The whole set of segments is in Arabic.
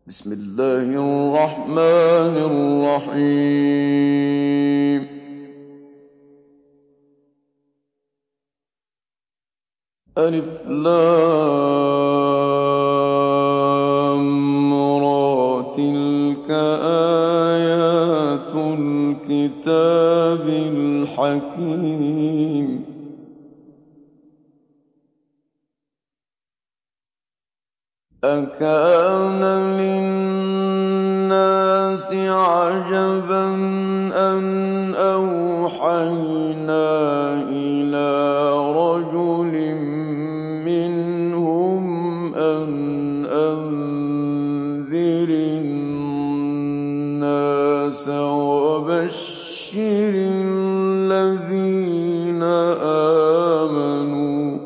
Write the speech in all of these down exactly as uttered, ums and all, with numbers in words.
بسم الله الرحمن الرحيم. ألف لام را تلك آيات الكتاب الحكيم. أكان للناس عجبا أن أوحينا إلى رجل منهم أن أنذر الناس وبشر الذين آمنوا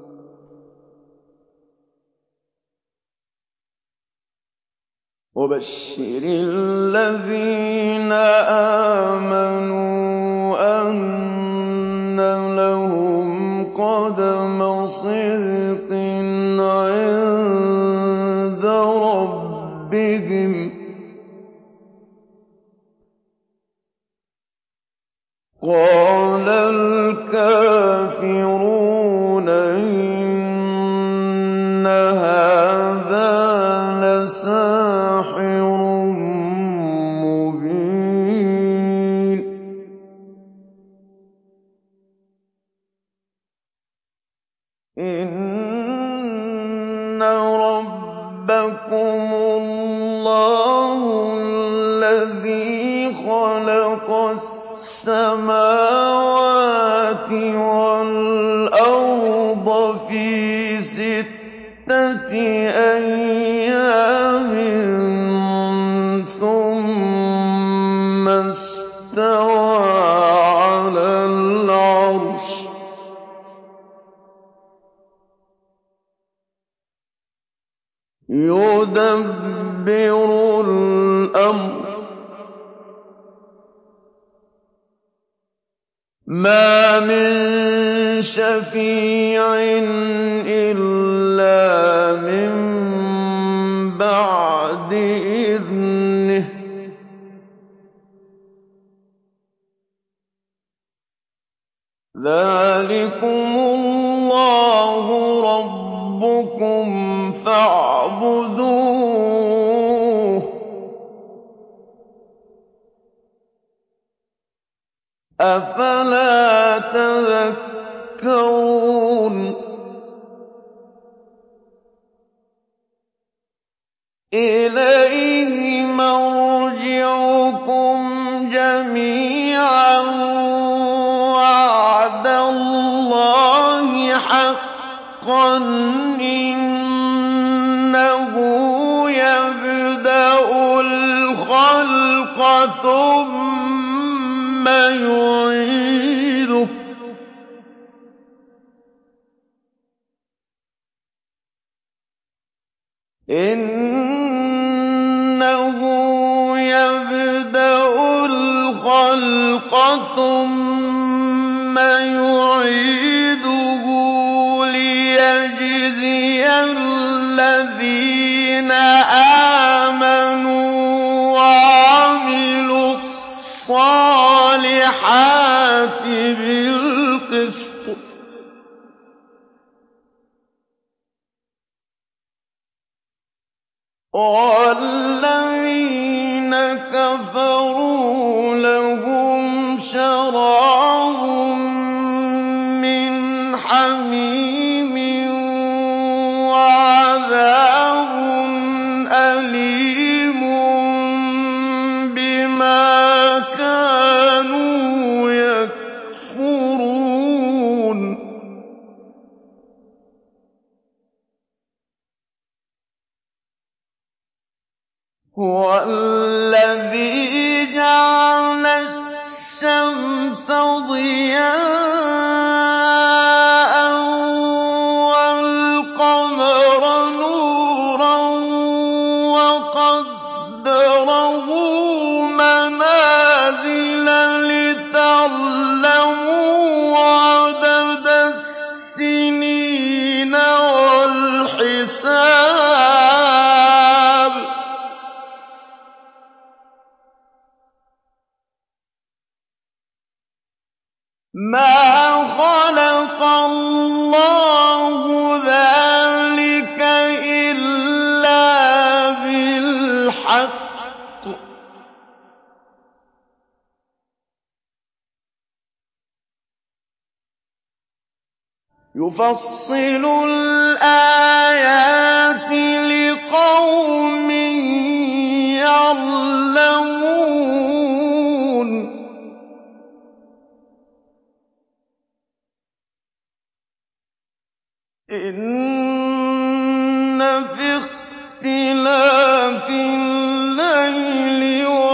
وبشر الذين آمنوا أن لهم قدم صدق عند ربهم. قال الكافرون إن هذا لساحر مبين. إن ربكم الله الذي خلق السماوات والأرض في ستة أيام ثم استوى على العرش يدبر الأمر ما من شفيع إلا من بعد إذنه ذلكم الله ربكم فاعبدوه أفلا تذكرون. إليه مرجعكم جميعا وعد الله حقا إنه يبدأ الخلق ثم يعيده إنه يبدأ الخلق ثم يعيده ليجزي الذين آمنوا وعملوا الصالحات بالقسط والذين كفروا لهم شراب من حميم وعذاب أليم بما كانوا يكفرون. هو الذي جعل الشمس ضياء والقمر نورا وقدره منازل لتعلموا عدد السنين والحساب مَا خَلَقَ اللَّهُ ذَٰلِكَ إِلَّا بِالْحَقِّ ۚ يُفَصِّلُ الْآيَاتِ لِقَوْمٍ يَعْلَمُونَ إِنَّ فِي اخْتِلَافِ اللَّيْلِ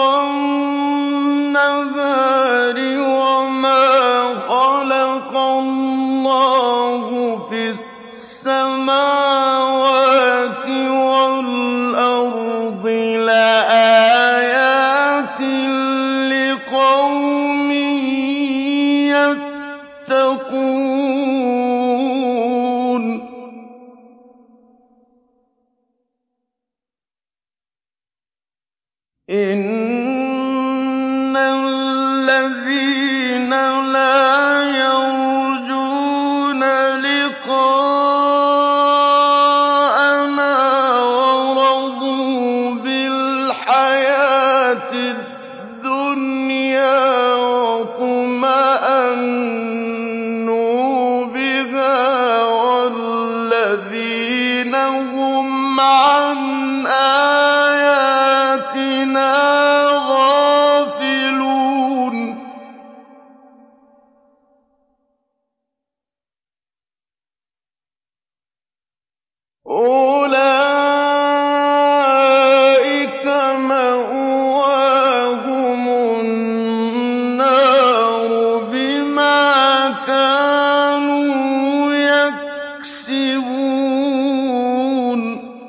وَالنَّهَارِ وَمَا خَلَقَ اللَّهُ فِي السَّمَاوَاتِ وَالْأَرْضِ لَآيَاتٍ لِّقَوْمٍ يَتَّقُونَ إِنَّ الَّذِينَ لَا يَرْجُونَ لِقَاءَنَا وَرَضُوا بِالْحَيَاةِ الدُّنْيَا وَاطْمَأَنُّوا بِهَا وَالَّذِينَ هُمْ عَنْ آيَاتِنَا غَافِلُونَ أُولَٰئِكَ مَأْوَاهُمُ النَّارُ بِمَا كَانُوا يَكْسِبُونَ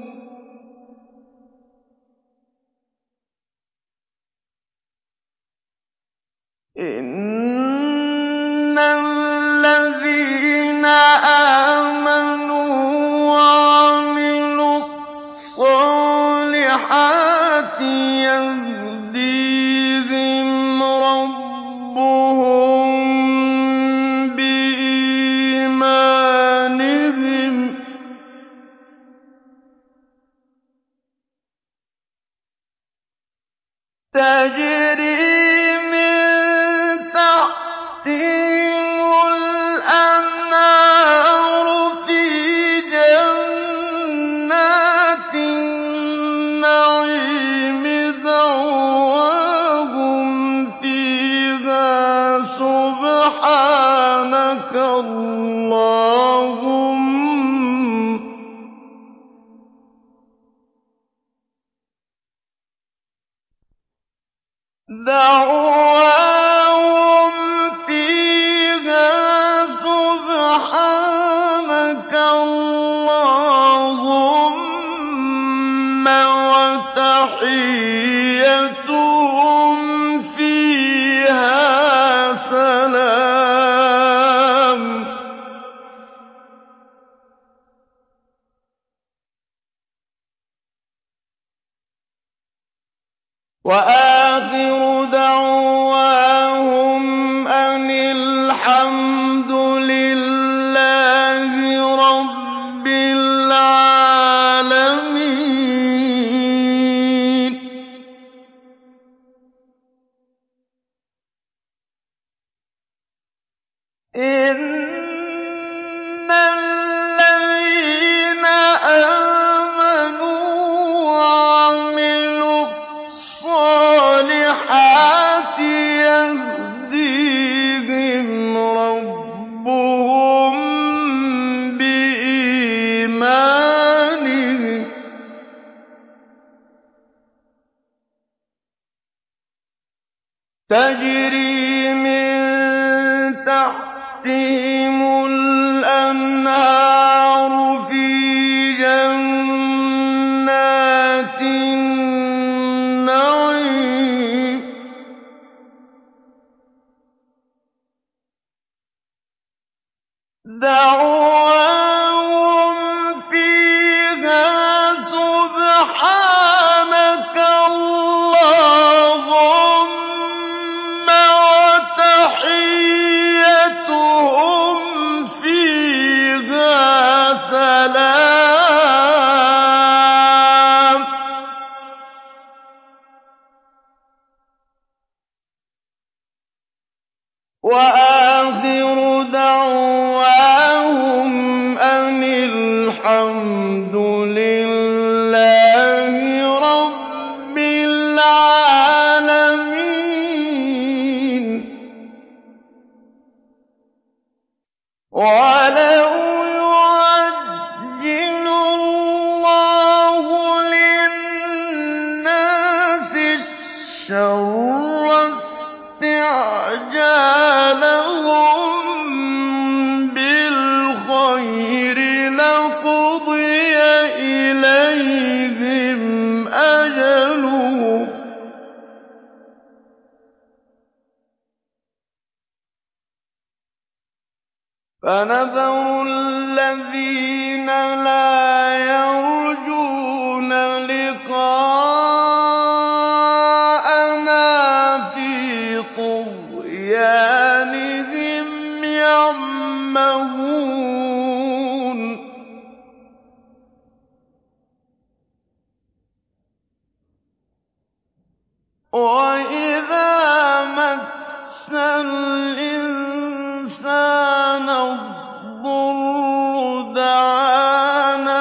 إِنَّ الَّذِينَ آمَنُوا وَعَمِلُوا الصَّالِحَاتِ يَهْدِيهِمْ رَبُّهُم بِإِيمَانِهِمْ ۖ تَجْرِي مِن تَحْتِهِمُ الْأَنْهَارُ فِي جَنَّاتِ النَّعِيمِ دَعْوَاهُمْ فِيهَا سُبْحَانَكَ اللَّهُمَّ دَعْوَاهُمْ فِيهَا سُبْحَانَكَ اللَّهُمَّ وَتَحِيَّتُهُمْ فِيهَا سَلَامٌ وَآخِرُ دَعْوَاهُمْ أَنِ الْحَمْدُ لِلَّهِ رَبِّ الْعَالَمِينَ إِنَّ الَّذِينَ آمَنُوا وَعَمِلُوا الصَّالِحَاتِ يَهْدِيهِمْ رَبُّهُم بِإِيمَانِهِمْ ۖ تَجْرِي مِن تَحْتِهِمُ الْأَنْهَارُ فِي جَنَّاتِ النَّعِيمِ دَعْوَاهُمْ فِيهَا سُبْحَانَكَ اللَّهُمَّ وَتَحِيَّتُهُمْ وآخر دعواهم أن الحمد لله رب العالمين. وَلَوْ يُعَجِّلُ اللَّهُ لِلنَّاسِ الشَّرَّ اسْتِعْجَالَهُم بِالْخَيْرِ لَقُضِيَ إِلَيْهِمْ أَجَلُهُمْ ۖ فَنَذَرُ الَّذِينَ لَا يَرْجُونَ لِقَاءَنَا فِي طُغْيَانِهِمْ يَعْمَهُونَ. وَإِذَا مَسَّ الْإِنسَانَ الضُّرُّ دَعَانَا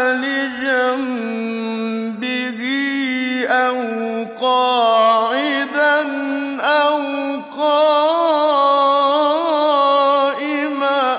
لِجَنبِهِ أَوْ قَاعِدًا أَوْ قَائِمًا ۚ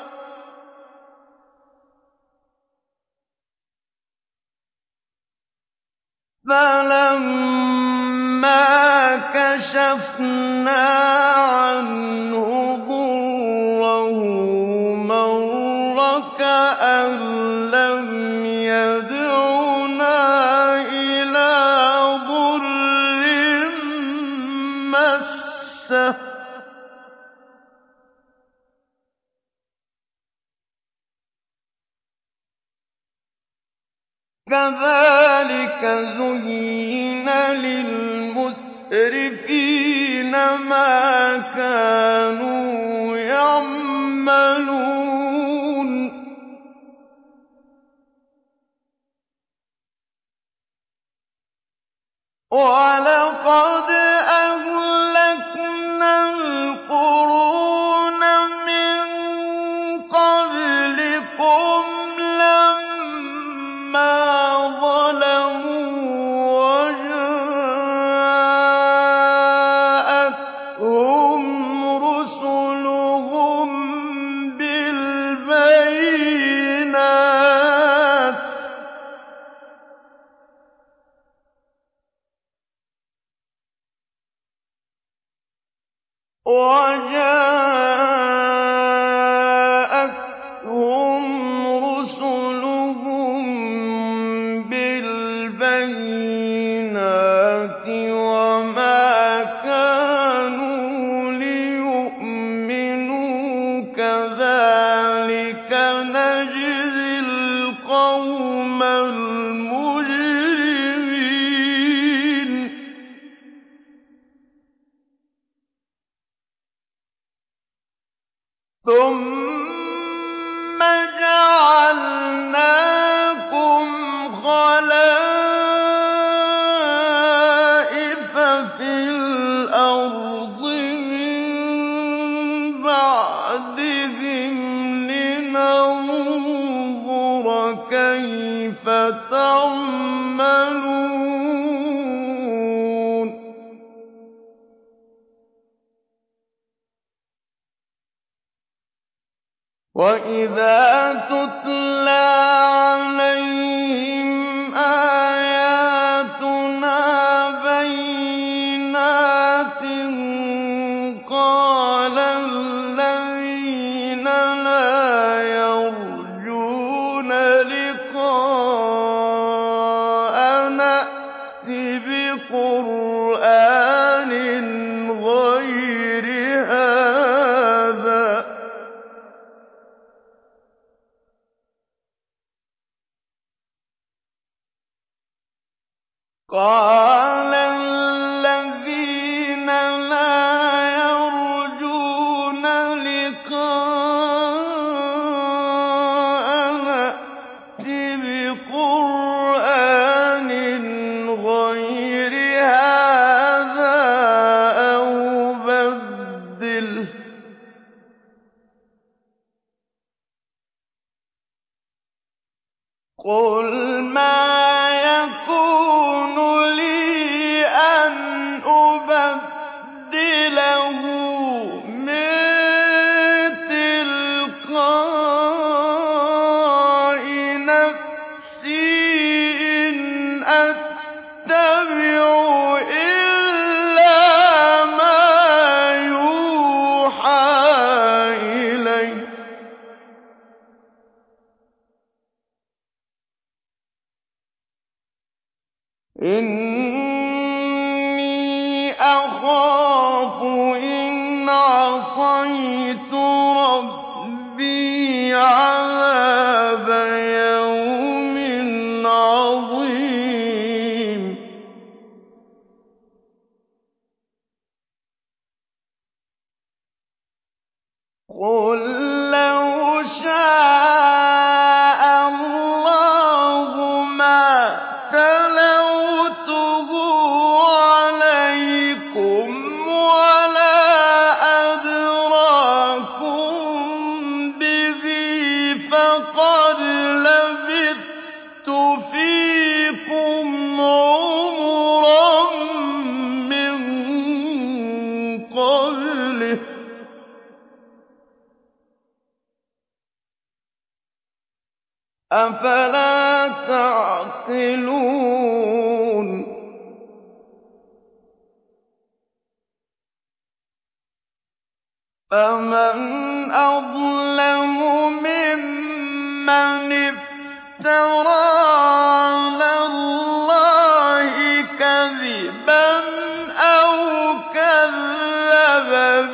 فَلَمَّا كَشَفْنَا عَنْهُ ضُرَّهُ مَرَّ كَأَن لَّمْ يَدْعُنَا إِلَىٰ ضُرٍّ مَّسَّهُ ۚ كَذَٰلِكَ زُيِّنَ لِلْمُسْرِفِينَ مَا كَانُوا يَعْمَلُونَ. وَلَقَدْ أَهْلَكْنَا الْقُرُونَ مِن قَبْلِكُمْ لَمَّا ظَلَمُوا وَجَاءَتْهُمْ رُسُلُهُم بِالْبَيِّنَاتِ ۖ وَجَاءَتْهُمْ رُسُلُهُم بِالْبَيِّنَاتِ وَمَا كَانُوا لِيُؤْمِنُوا ۚ كَذَٰلِكَ نَجْزِي الْقَوْمَ الْمُجْرِمِينَ. ثُمَّ جَعَلْنَاكُمْ خَلَائِفَ فِي الْأَرْضِ مِن بَعْدِهِمْ لِنَنظُرَ كَيْفَ تَعْمَلُونَ. وَإِذَا تُتْلَىٰ عَلَيْهِمْ آيَاتُنَا بَيِّنَاتٍ قَالَ الَّذِينَ لَا يَرْجُونَ لِقَاءَنَا ائْتِ بِقُرْآنٍ غَيْرِ هَٰذَا ۗ قَالَ الَّذِينَ لَا يَرْجُونَ لِقَاءَنَا ائْتِ بِقُرْآنٍ غَيْرِ هَٰذَا أَوْ بَدِّلْهُ ۚ إِنِّي أَخَافُ إِنْ عَصَيْتُ رَبِّي عَذَابَ يَوْمٍ عَظِيمٍ قُل لَّوْ شَاءَ اللَّهُ مَا تَلَوْتُهُ عَلَيْكُمْ وَلَا أَدْرَاكُم بِهِ فَقَدْ لَبِثْتُ فِيكُمْ عُمُرًا مِّن قَبْلِهِ ۚ أَفَلَا تَعْقِلُونَ فَمَنْ أَظْلَمُ مِمَّنِ افْتَرَىٰ عَلَى اللَّهِ كَذِبًا أَوْ كَذَّبَ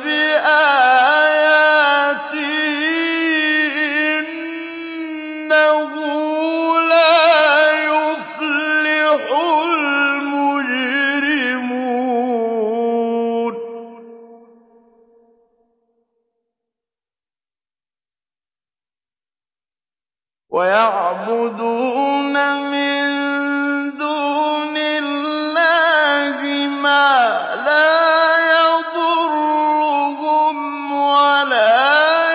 بِآيَاتِهِ ۚ إِنَّهُ لَا يُفْلِحُ الْمُجْرِمُونَ وَيَعْبُدُونَ مِن دُونِ اللَّهِ مَا لَا يَضُرُّهُمْ وَلَا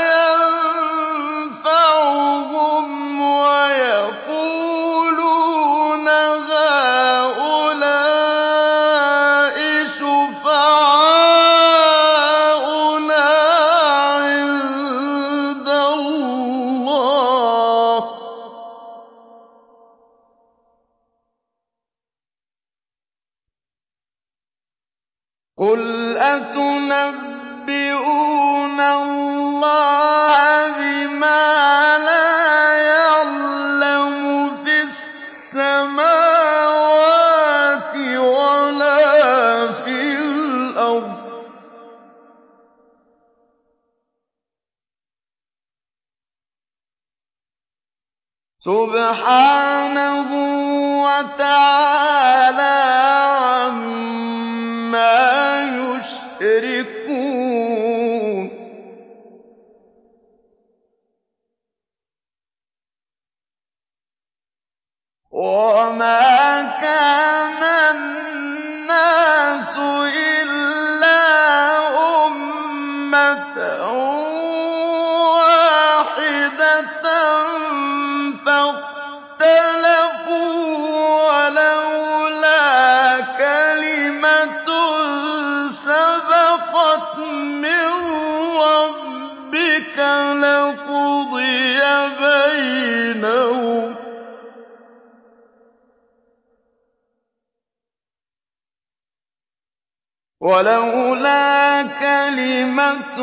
يَنفَعُهُمْ وَيَقُولُونَ هَٰؤُلَاءِ شُفَعَاؤُنَا عِندَ اللَّهِ ۚ قُلْ أَتُنَبِّئُونَ اللَّهَ بِمَا لَا يَعْلَمُ فِي السَّمَاوَاتِ وَلَا فِي الْأَرْضِ ۚ سُبْحَانَهُ وَتَعَالَىٰ عَمَّا يُشْرِكُونَ وَمَا كَانَ النَّاسُ إِلَّا أُمَّةً وَاحِدَةً فَاخْتَلَفُوا ۚ وَلَوْلَا كَلِمَةٌ سَبَقَتْ مِن رَّبِّكَ لَقُضِيَ بَيْنَهُمْ ۚ وَلَوْلَا كَلِمَةٌ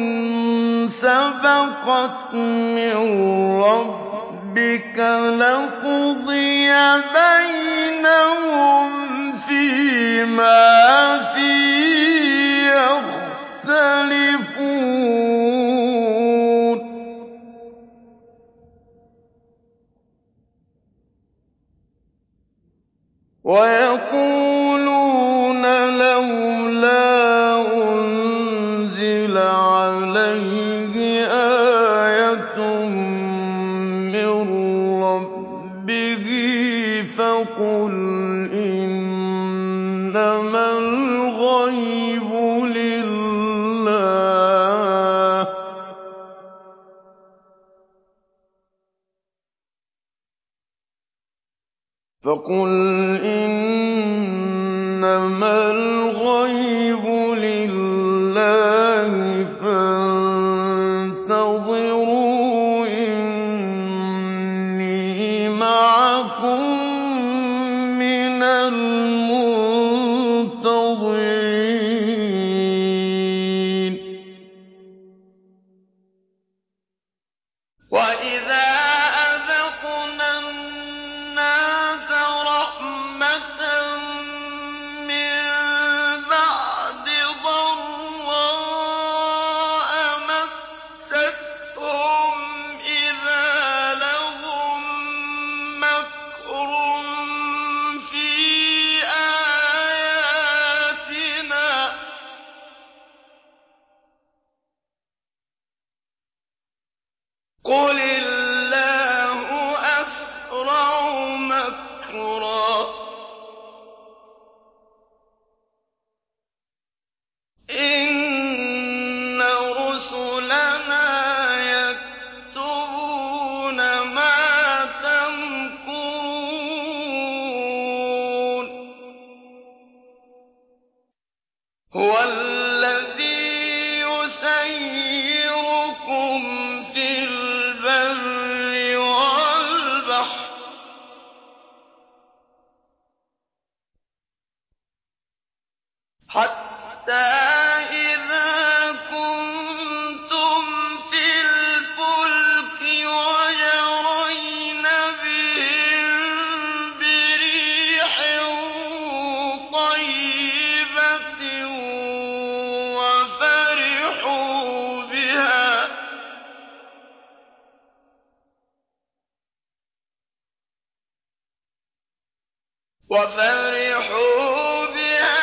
سَبَقَتْ مِن رَّبِّكَ لَقُضِيَ بَيْنَهُمْ فِيمَا فِيهِ يَخْتَلِفُونَ وَيَقُولُونَ لَوْلَا أُنزِلَ عَلَيْهِ آيَةٌ مِّن رَّبِّهِ ۖ فَقُلْ إِنَّمَا الْغَيْبُ لِلَّهِ ۖ فَقُلْ إِنَّمَا الْغَيْبُ لِلَّهِ فَانتَظِرُوا إِنِّي مَعَكُم مِّنَ الْمُنتَظِرِينَ وَإِذَا أَذَقْنَا النَّاسَ رَحْمَةً هُوَ الَّذِي يُسَيِّرُكُمْ فِي الْبَرِّ وَالْبَحْرِ حَتَّىٰ إِذَا كُنتُمْ فِي الْفُلْكِ وَجَرَيْنَ بِهِم بِرِيحٍ طَيِّبَةٍ وَفَرِحُوا بِهَا وَفَرِحُوا بِهَا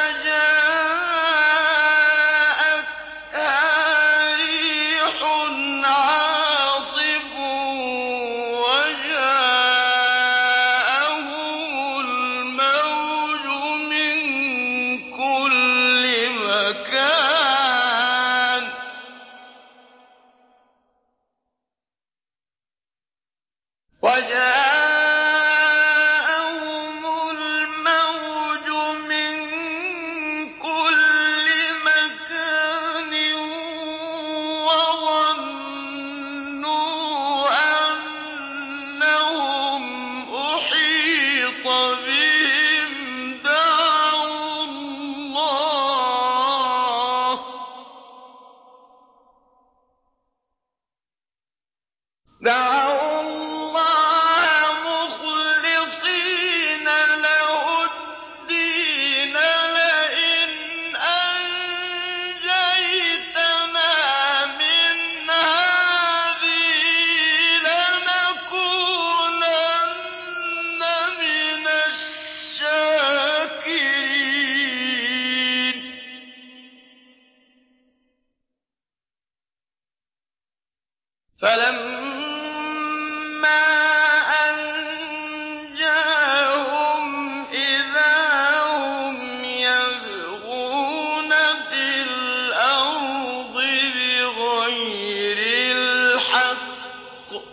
جَاءَتْهَا رِيحٌ عَاصِفٌ وَجَاءَهُمُ الْمَوْجُ مِن كُلِّ مَكَانٍ وَجَاءَهُمُ الْمَوْجُ مِن كُلِّ مَكَانٍ وَظَنُّوا أَنَّهُمْ أُحِيطَ بِهِمْ دَعَوُا اللَّهَ دعوا الله مخلصين له الدين لئن أنجيتنا من هذه لنكونن من الشاكرين فَلَمَّا أَنجَاهُمْ إِذَا هُمْ يَبْغُونَ فِي الْأَرْضِ بِغَيْرِ الْحَقِّ ۗ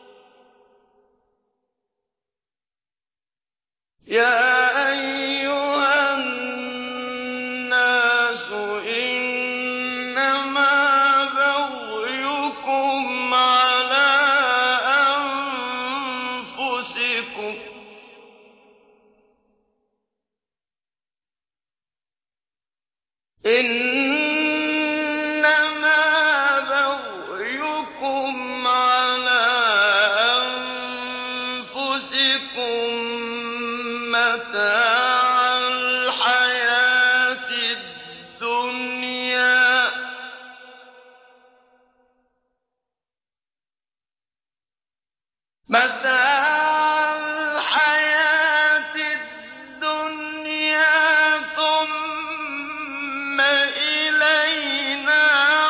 يَا أَيُّهَا النَّاسُ إِنَّمَا بَغْيُكُمْ عَلَىٰ أَنفُسِكُمْ ۖ إِنَّمَا بَغْيُكُمْ عَلَىٰ أَنفُسِكُم مَّتَاعَ الْحَيَاةِ الدُّنْيَا ۖ مَتَاعَ الْحَيَاةِ الدُّنْيَا ثُمَّ إِلَيْنَا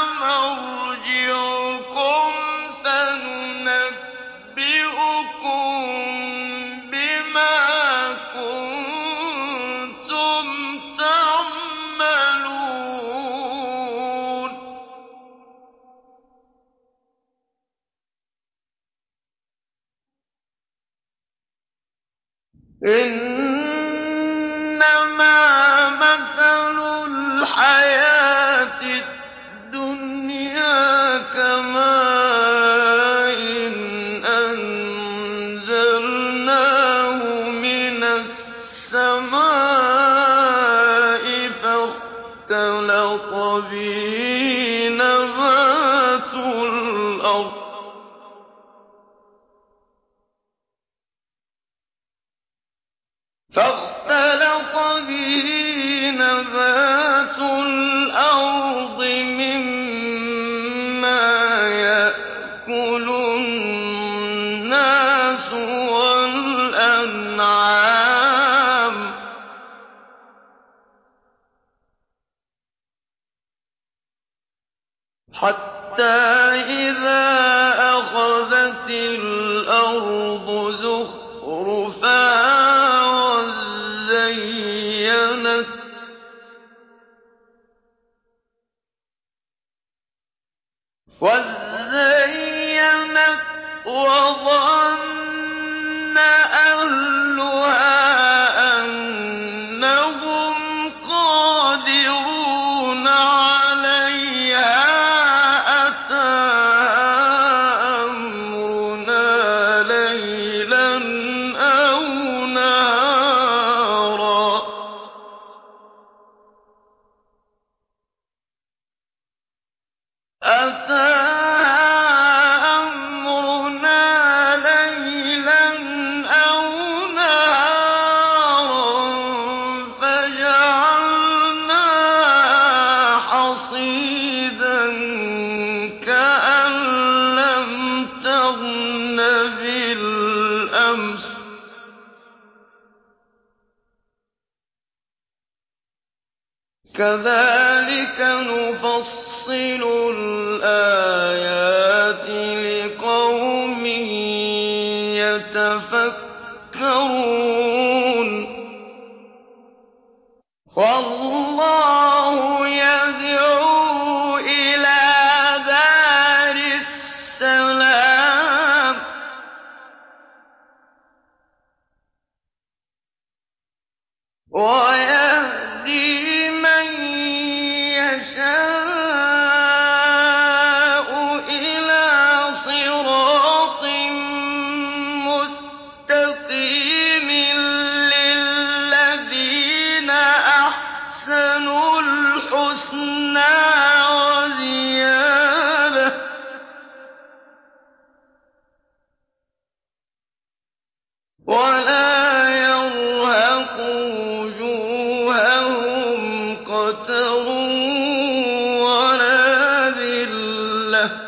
مَرْجِعُكُمْ فَنُنَبِّئُكُم بِمَا كُنتُمْ تَعْمَلُونَ إِنَّمَا مَثَلُ الْحَيَاةِ الدُّنْيَا كَمَاءٍ أَنزَلْنَاهُ مِنَ السَّمَاءِ فَاخْتَلَطَ بِهِ نَبَاتُ الْأَرْضِ فاختلط به نبات الأرض مما يأكل الناس والأنعام حتى إذا أخذت الأرض زخرفها وزينت وزينت وظن أهلها أنهم قادرون كَذَٰلِكَ نُفَصِّلُ الْآيَاتِ لِقَوْمٍ يَتَفَكَّرُونَ وَاللَّهُ يَدْعُو إِلَىٰ دَارِ السَّلَامِ وَيَهْدِي مَن يَشَاءُ إِلَىٰ صِرَاطٍ مُّسْتَقِيمٍ لِّلَّذِينَ أَحْسَنُوا الْحُسْنَىٰ وَزِيَادَةٌ ۖ وَلَا يَرْهَقُ وُجُوهَهُمْ قَتَرٌ وَلَا ذِلَّةٌ ۚ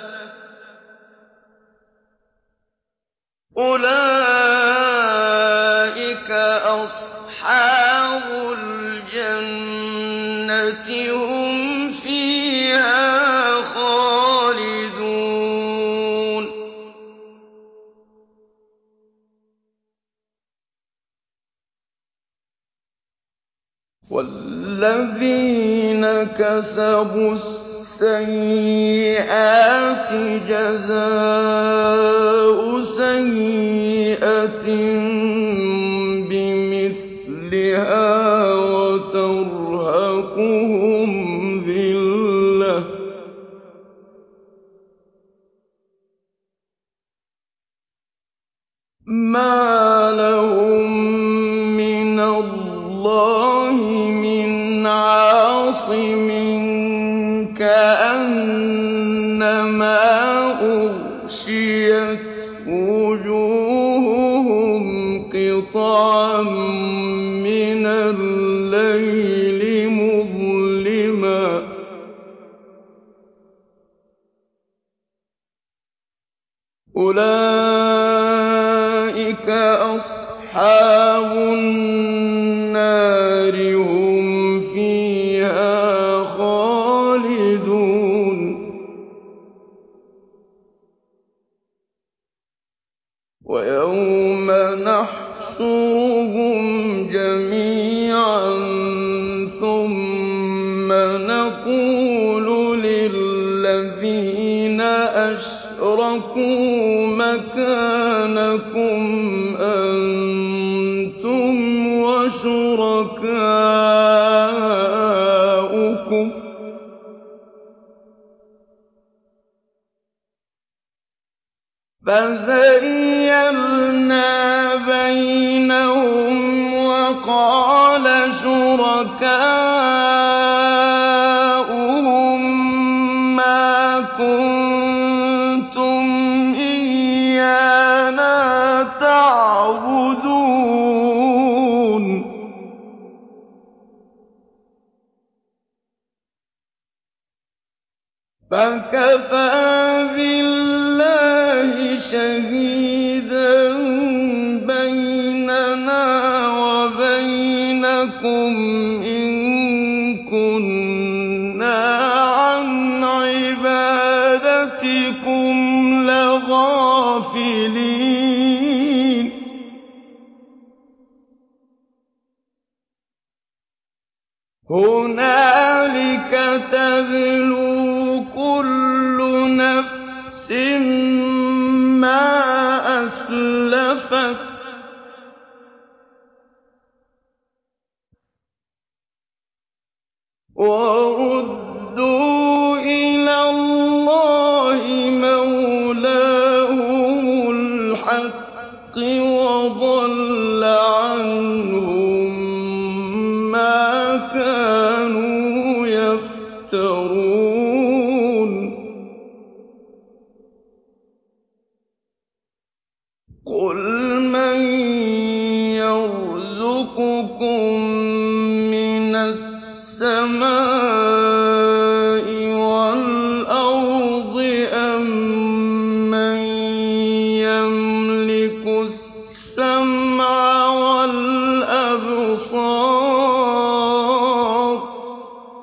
أُولَٰئِكَ أَصْحَابُ الْجَنَّةِ ۖ هُمْ فِيهَا خَالِدُونَ وَالَّذِينَ كَسَبُوا السَّيِّئَاتِ جَزَاءُ سَيِّئَةٍ بِمِثْلِهَا وَتَرْهَقُهُمْ ذِلَّةٌ ۖ مَّا لَهُم مِّنَ اللَّهِ مِنْ عَاصِمٍ كَأَنَّمَا أُغْشِيَتْ وُجُوهُهُمْ قِطَعًا مِّنَ اللَّيْلِ مُظْلِمًا ۚ أُولَٰئِكَ أَصْحَابُ النَّارِ ۖ هُمْ فِيهَا خَالِدُونَ وَيَوْمَ نَحْشُرُهُمْ جَمِيعًا ثُمَّ نَقُولُ لِلَّذِينَ أَشْرَكُوا مَكَانَكُمْ أَنتُمْ وَشُرَكَاؤُكُمْ ۚ فَزَيَّلْنَا بَيْنَهُمْ وَقَالَ شُرَكَاؤُهُم مَّا كُنتُمْ إِيَّانَا تَعْبُدُونَ فَكَفَىٰ بِاللَّهِ شَهِيدًا بَيْنَنَا وَبَيْنَكُمْ إِن كُنَّا عَنْ عِبَادَتِكُمْ لَغَافِلِينَ هُنَالِكَ تَبْلُو كُلُّ نَفْسٍ مَّا أَسْلَفَتْ ۚ وَرُدُّوا إِلَى اللَّهِ مَوْلَاهُمُ الْحَقِّ وَضَلَّ عَنْهُم مَّا كَانُوا يَفْتَرُونَ قُلْ مَن يَرْزُقُكُم مِّنَ السَّمَاءِ وَالْأَرْضِ أَمَّن يَمْلِكُ السَّمْعَ وَالْأَبْصَارَ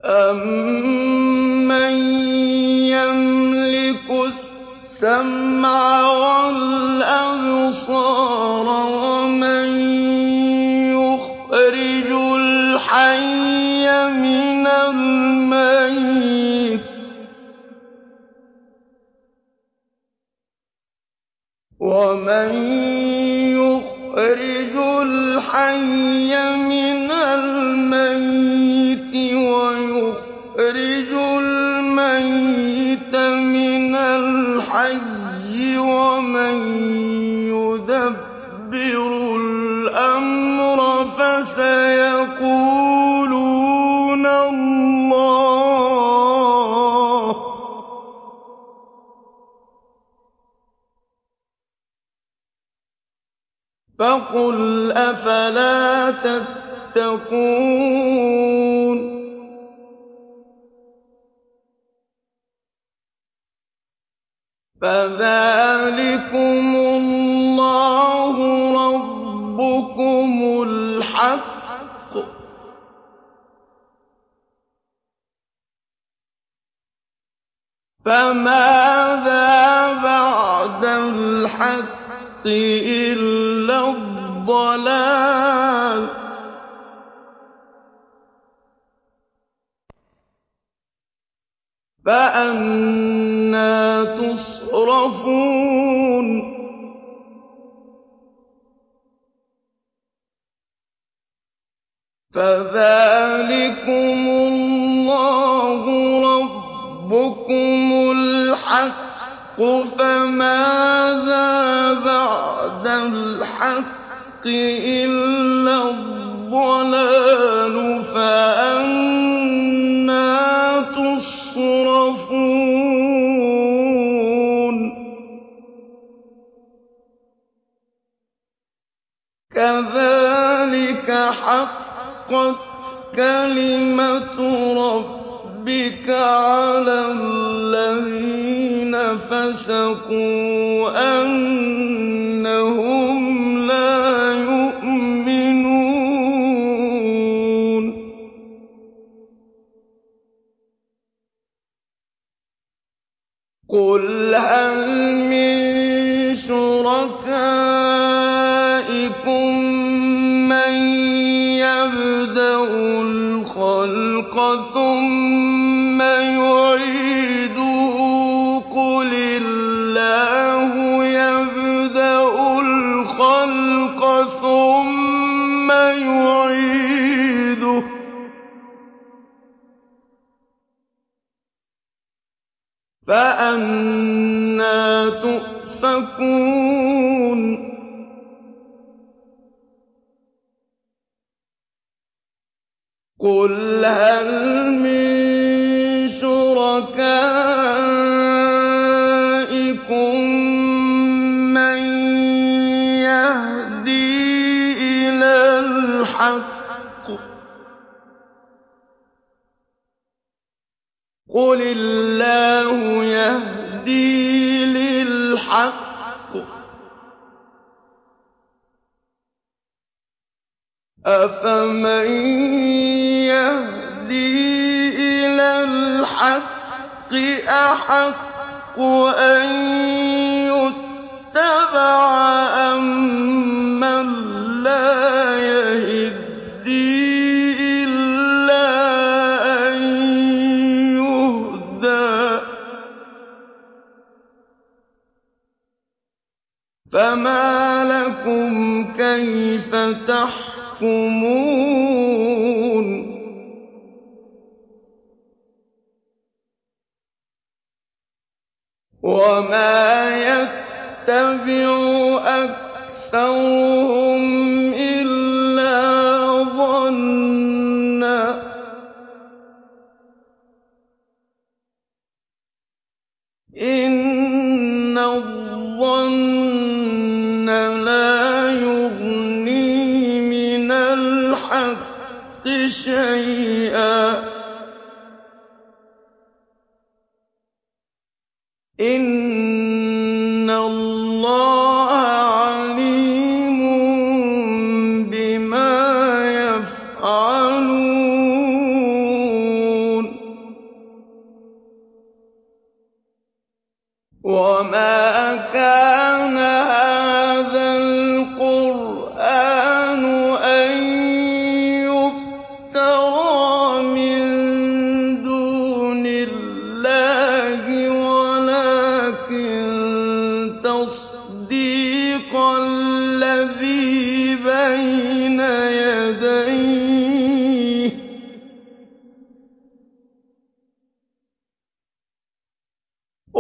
أَمَّن يَمْلِكُ السَّمْعَ وَالْأَبْصَارَ وَمَن يُخْرِجُ الْحَيَّ مِنَ الْمَيِّتِ وَمَن يُخْرِجُ الْحَيَّ مِنَ الْمَيِّتِ وَيُخْرِجُ الْمَيِّتَ مِنَ الْحَيِّ وَمَن يُدَبِّرُ الْأَمْرَ فَسَيَقُولُونَ اللَّهُ ۚ فَقُلْ أَفَلَا تَتَّقُونَ فَذَٰلِكُمُ اللَّهُ رَبُّكُمُ الْحَقُّ ۖ فَمَاذَا بَعْدَ الْحَقِّ إِلَّا الضَّلَالُ ۖ فَأَنَّىٰ تُصْرَفُونَ فَذَٰلِكُمُ اللَّهُ رَبُّكُمُ الْحَقُّ ۖ فَمَاذَا بَعْدَ الْحَقِّ إِلَّا الضَّلَالُ ۖ فَأَنَّىٰ تُصْرَفُونَ كَذَٰلِكَ حَقَّتْ كَلِمَةُ رَبِّكَ عَلَى الَّذِينَ فَسَقُوا أَنَّهُمْ لَا يُؤْمِنُونَ قُلْ هَلْ مِن شُرَكَائِكُم مَّن يَبْدَأُ الْخَلْقَ ثُمَّ يُعِيدُهُ ۚ قُلِ اللَّهُ يَبْدَأُ الْخَلْقَ ثُمَّ يُعِيدُهُ ۚ فَأَنَّىٰ تُؤْفَكُونَ قُلْ هَلْ مِن شُرَكَائِكُم مَّن يَهْدِي إِلَى الْحَقِّ ۚ قُلِ اللَّهُ يَهْدِي لِلْحَقِّ ۗ أَفَمَن يَهْدِي إِلَى الْحَقِّ أَحَقُّ أَن يُتَّبَعَ أَمَّن لَّا يَهِدِّي إِلَّا أَن يُهْدَىٰ ۖ فَمَا لَكُمْ كَيْفَ تَحْكُمُونَ وَمَا يَتَّبِعُ أَكْثَرُهُمْ إِلَّا ظَنًّا ۚ إِنَّ الظَّنَّ لَا يُغْنِي مِنَ الْحَقِّ شَيْئًا ۚ إِنَّ اللَّهَ عَلِيمٌ بِمَا يَفْعَلُونَ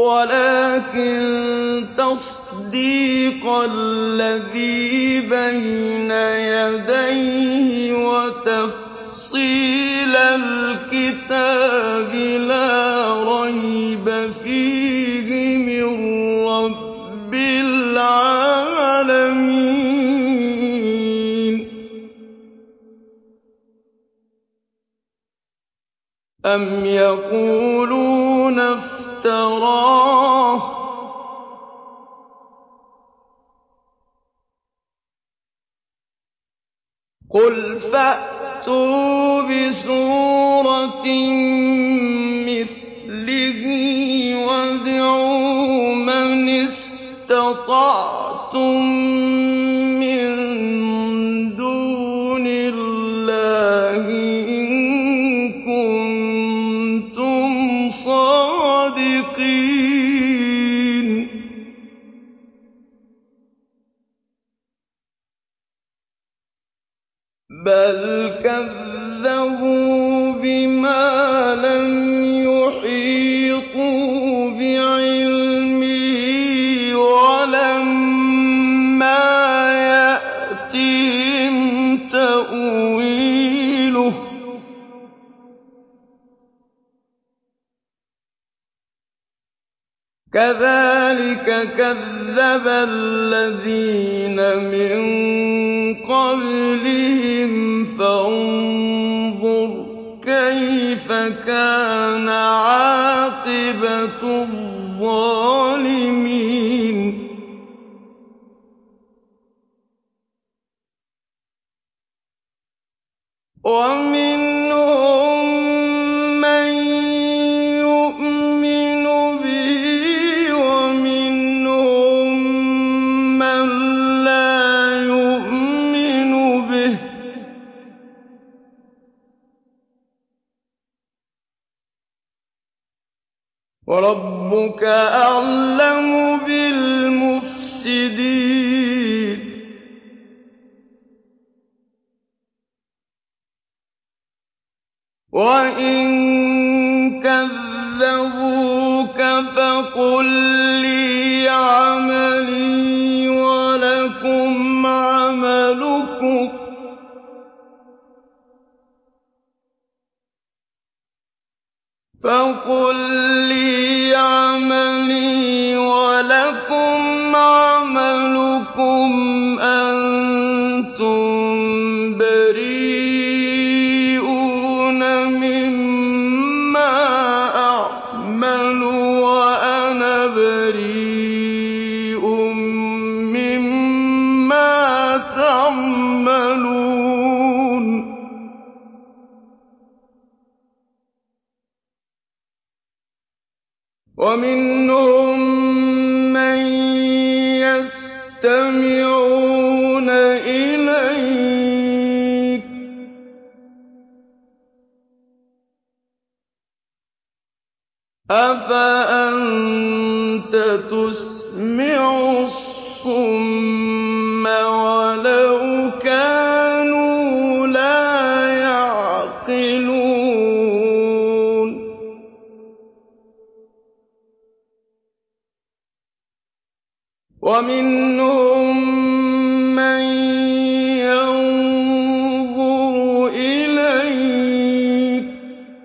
وَلَٰكِن تَصْدِيقَ الَّذِي بَيْنَ يَدَيْهِ وَتَفْصِيلَ الْكِتَابِ لَا رَيْبَ فِيهِ مِن رَّبِّ الْعَالَمِينَ أَمْ يَقُولُونَ افْتَرَاهُ ۖ قُلْ فَأْتُوا بِسُورَةٍ مِّثْلِهِ وَادْعُوا مَنِ اسْتَطَعْتُم مِّن دُونِ اللَّهِ إِن كُنتُمْ صَادِقِينَ بَلْ كَذَّبُوا بِمَا لَمْ يُحِيطُوا بِعِلْمِهِ وَلَمَّا يَأْتِهِمْ تَأْوِيلُهُ ۚ كَذَٰلِكَ كَذَّبَ الَّذِينَ مِن قَبْلِهِمْ فَانظُرْ كَيْفَ كَانَ عَاقِبَةُ الظَّالِمِينَ وَمِنْهُم مَّن يُؤْمِنُ بِهِ وَمِنْهُم مَّن لَّا يُؤْمِنُ بِهِ ۚ وَرَبُّكَ أَعْلَمُ بِالْمُفْسِدِينَ وَإِن كَذَّبُوكَ فَقُل لِّي عَمَلِي وَلَكُمْ عَمَلُكُمْ فَقُل لِّي عَمَلِي وَلَكُمْ عَمَلُكُمْ أَنتُم بَرِيئُونَ مِمَّا أَعْمَلُ وَأَنَا بَرِيءٌ مِّمَّا تَعْمَلُونَ وَمِنْهُم مَّن يَسْتَمِعُونَ إِلَيْكَ ۖ أَفَأَنتَ تُسْمِعُ الصُّمَّ وَلَوْ كَانُوا لَا يَعْقِلُونَ وَمِنْهُم مَّن يَنظُرُ إِلَيْكَ ۚ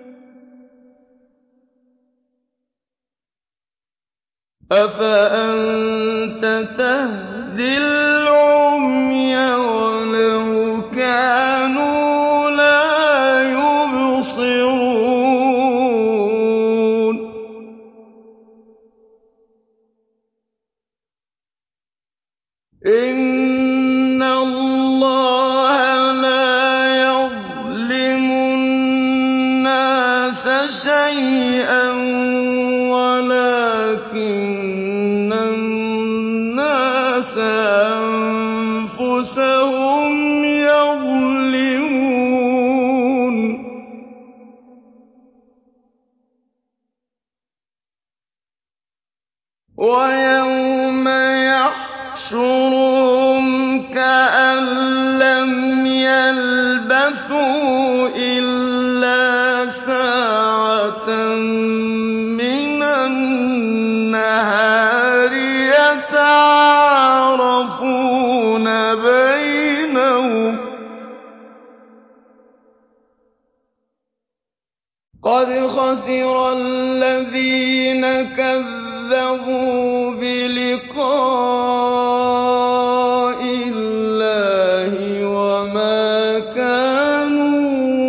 أَفَأَنتَ تَهْدِي الْعُمْيَ وَلَوْ كَانُوا لَا يُبْصِرُونَ إِنَّ اللَّهَ لَا يَظْلِمُ النَّاسَ شَيْئًا وَلَٰكِنَّ النَّاسَ أَنفُسَهُمْ يَظْلِمُونَ وَيَوْمَ يَحْشُرُهُمْ كَأَن لَّمْ يَلْبَثُوا إِلَّا سَاعَةً مِّنَ النَّهَارِ قَدْ خَسِرَ الَّذِينَ كَذَّبُوا بِلِقَاءِ اللَّهِ وَمَا كَانُوا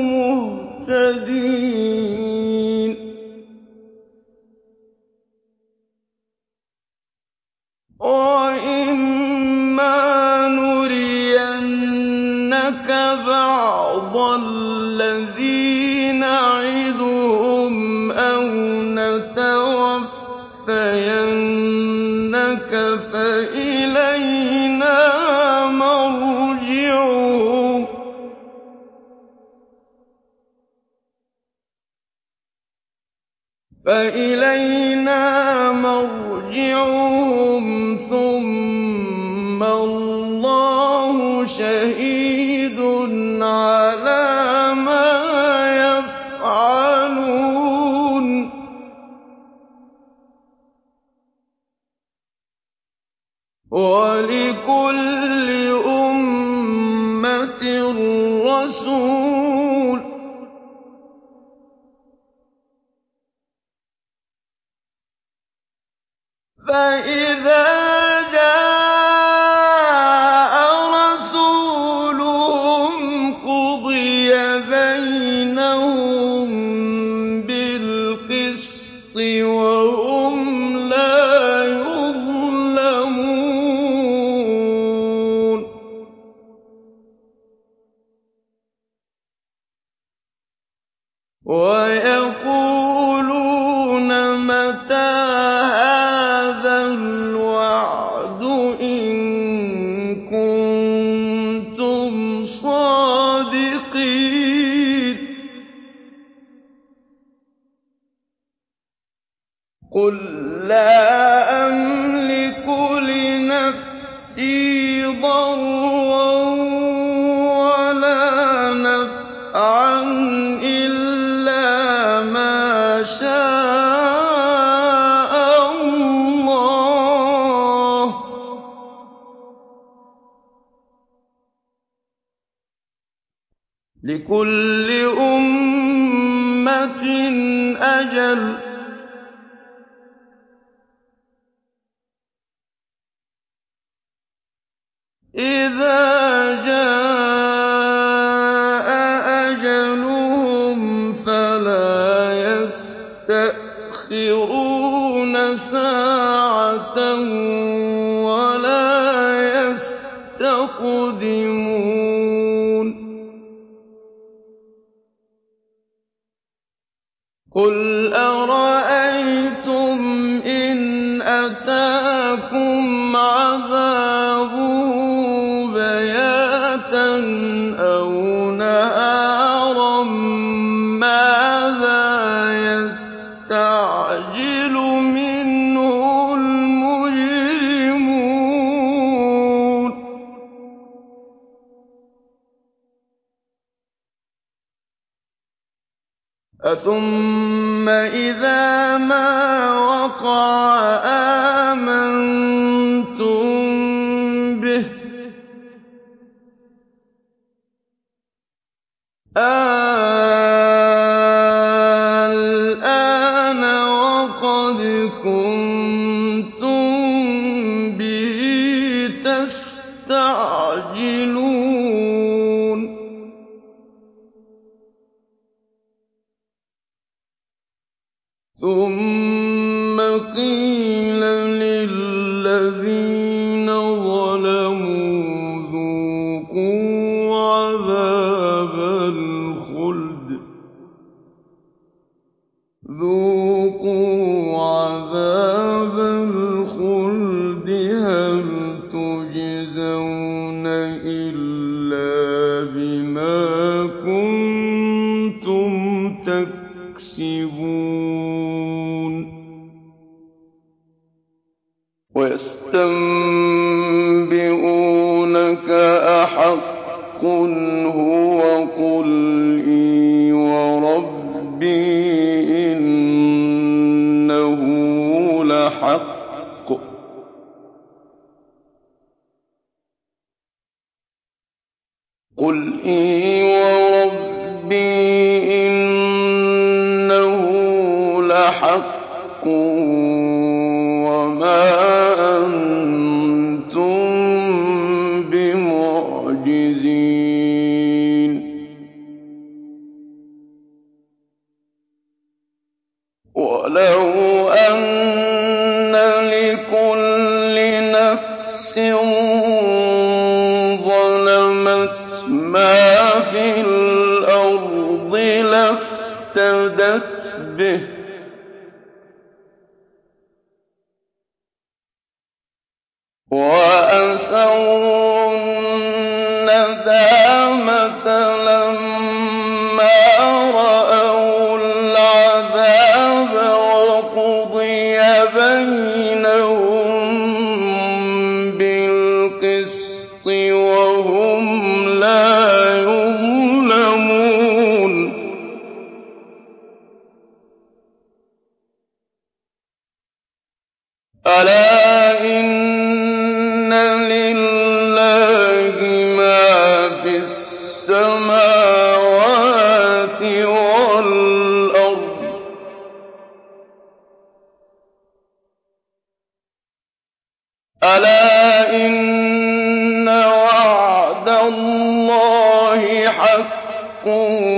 مُهْتَدِينَ وَإِمَّا نُرِيَنَّكَ بَعْضَ الَّذِي نَعِدُهُمْ أَوْ نَتَوَفَّيَنَّكَ فَإِلَيْنَا مَرْجِعُهُمْ فَإِلَيْنَا مَرْجِعُهُمْ ثُمَّ اللَّهُ شَهِيدٌ عَلَىٰ مَا يَفْعَلُونَ وَلِكُلِّ أُمَّةٍ رَّسُولٌ ۖ فَإِذَا جَاءَ رَسُولُهُمْ قُضِيَ بَيْنَهُم بِالْقِسْطِ وَهُمْ لَا يُظْلَمُونَ وَيَقُولُونَ مَتَىٰ هَٰذَا الْوَعْدُ إِن كُنتُمْ صَادِقِينَ قُل لَّا أَمْلِكُ لِنَفْسِي ضَرًّا وَلَا نَفْعًا إِلَّا مَا شَاءَ اللَّهُ ۗ لِكُلِّ أُمَّةٍ أَجَلٌ ۖ إِذَا جَاءَ أَجَلُهُمْ فَلَا يَسْتَأْخِرُونَ سَاعَةً وَلَا يَسْتَقْدِمُونَ قُلْ أَرَأَيْتُمْ إِنْ أَتَاكُمْ عَذَابُهُ بَيَاتًا أَوْ نَهَارًا مَّاذَا يَسْتَعْجِلُ مِنْهُ الْمُجْرِمُونَ أَثُمَّ إِذَا مَا وَقَعَ آمَنتُم بِهِ ۚ الْآنَ وَقَدْ كُنتُم بِهِ تَسْتَعْجِلُونَ ثُمَّ قِيلَ لِلَّذِينَ ظَلَمُوا ذُوقُوا عَذَابَ الْخُلْدِ ذُوقُوا عَذَابَ الْخُلْدِ هَلْ تُجْزَوْنَ إِلَّا بِمَا كُنتُمْ تَكْسِبُونَ وَيَسْتَنبِئُونَكَ أَحَقٌّ هُوَ قُلْ إِي وَرَبِّي إِنَّهُ لَحَقٌّ قُلْ إِي وَرَبِّي إِنَّهُ حَقٌّ وَمَا أَنتُم بِمُعْجِزِينَ وَلَوْ أَنَّ لِكُلِّ نَفْسٍ ظَلَمَتْ مَا فِي الْأَرْضِ لَافْتَدَتْ بِهِ وَأَسَرُّوا النَّدَامَةَ لَمَّا رَأَوُا الْعَذَابَ وَقُضِيَ بَيْنَهُم بِالْقِسْطِ وَهُمْ لَا يُظْلَمُونَ أَلَا إِنَّ لِلَّهِ مَا فِي السَّمَاوَاتِ وَالْأَرْضِ أَلَا إِنَّ وَعْدَ اللَّهِ حَقٌّ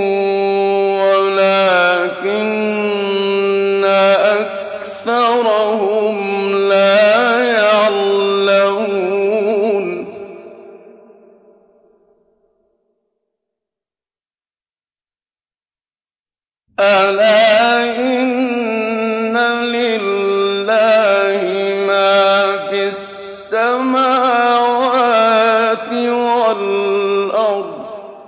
وَلَٰكِنَّ أَكْثَرَهُمْ لَا يَعْلَمُونَ أَلَا إِنَّ لِلَّهِ مَا فِي السَّمَاوَاتِ وَالْأَرْضِ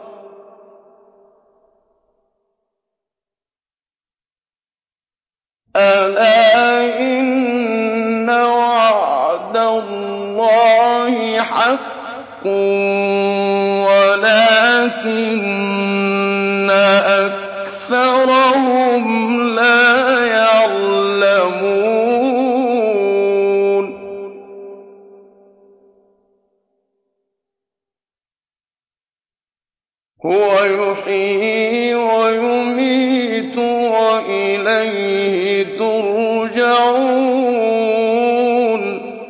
أَلَا إِنَّ وَعْدَ اللَّهِ حَقٌّ وَلَٰكِنَّ أَكْثَرَهُمْ لَا يَعْلَمُونَ هُوَ يُحْيِي وَيُمِيتُ وَإِلَيْهِ تُرْجَعُونَ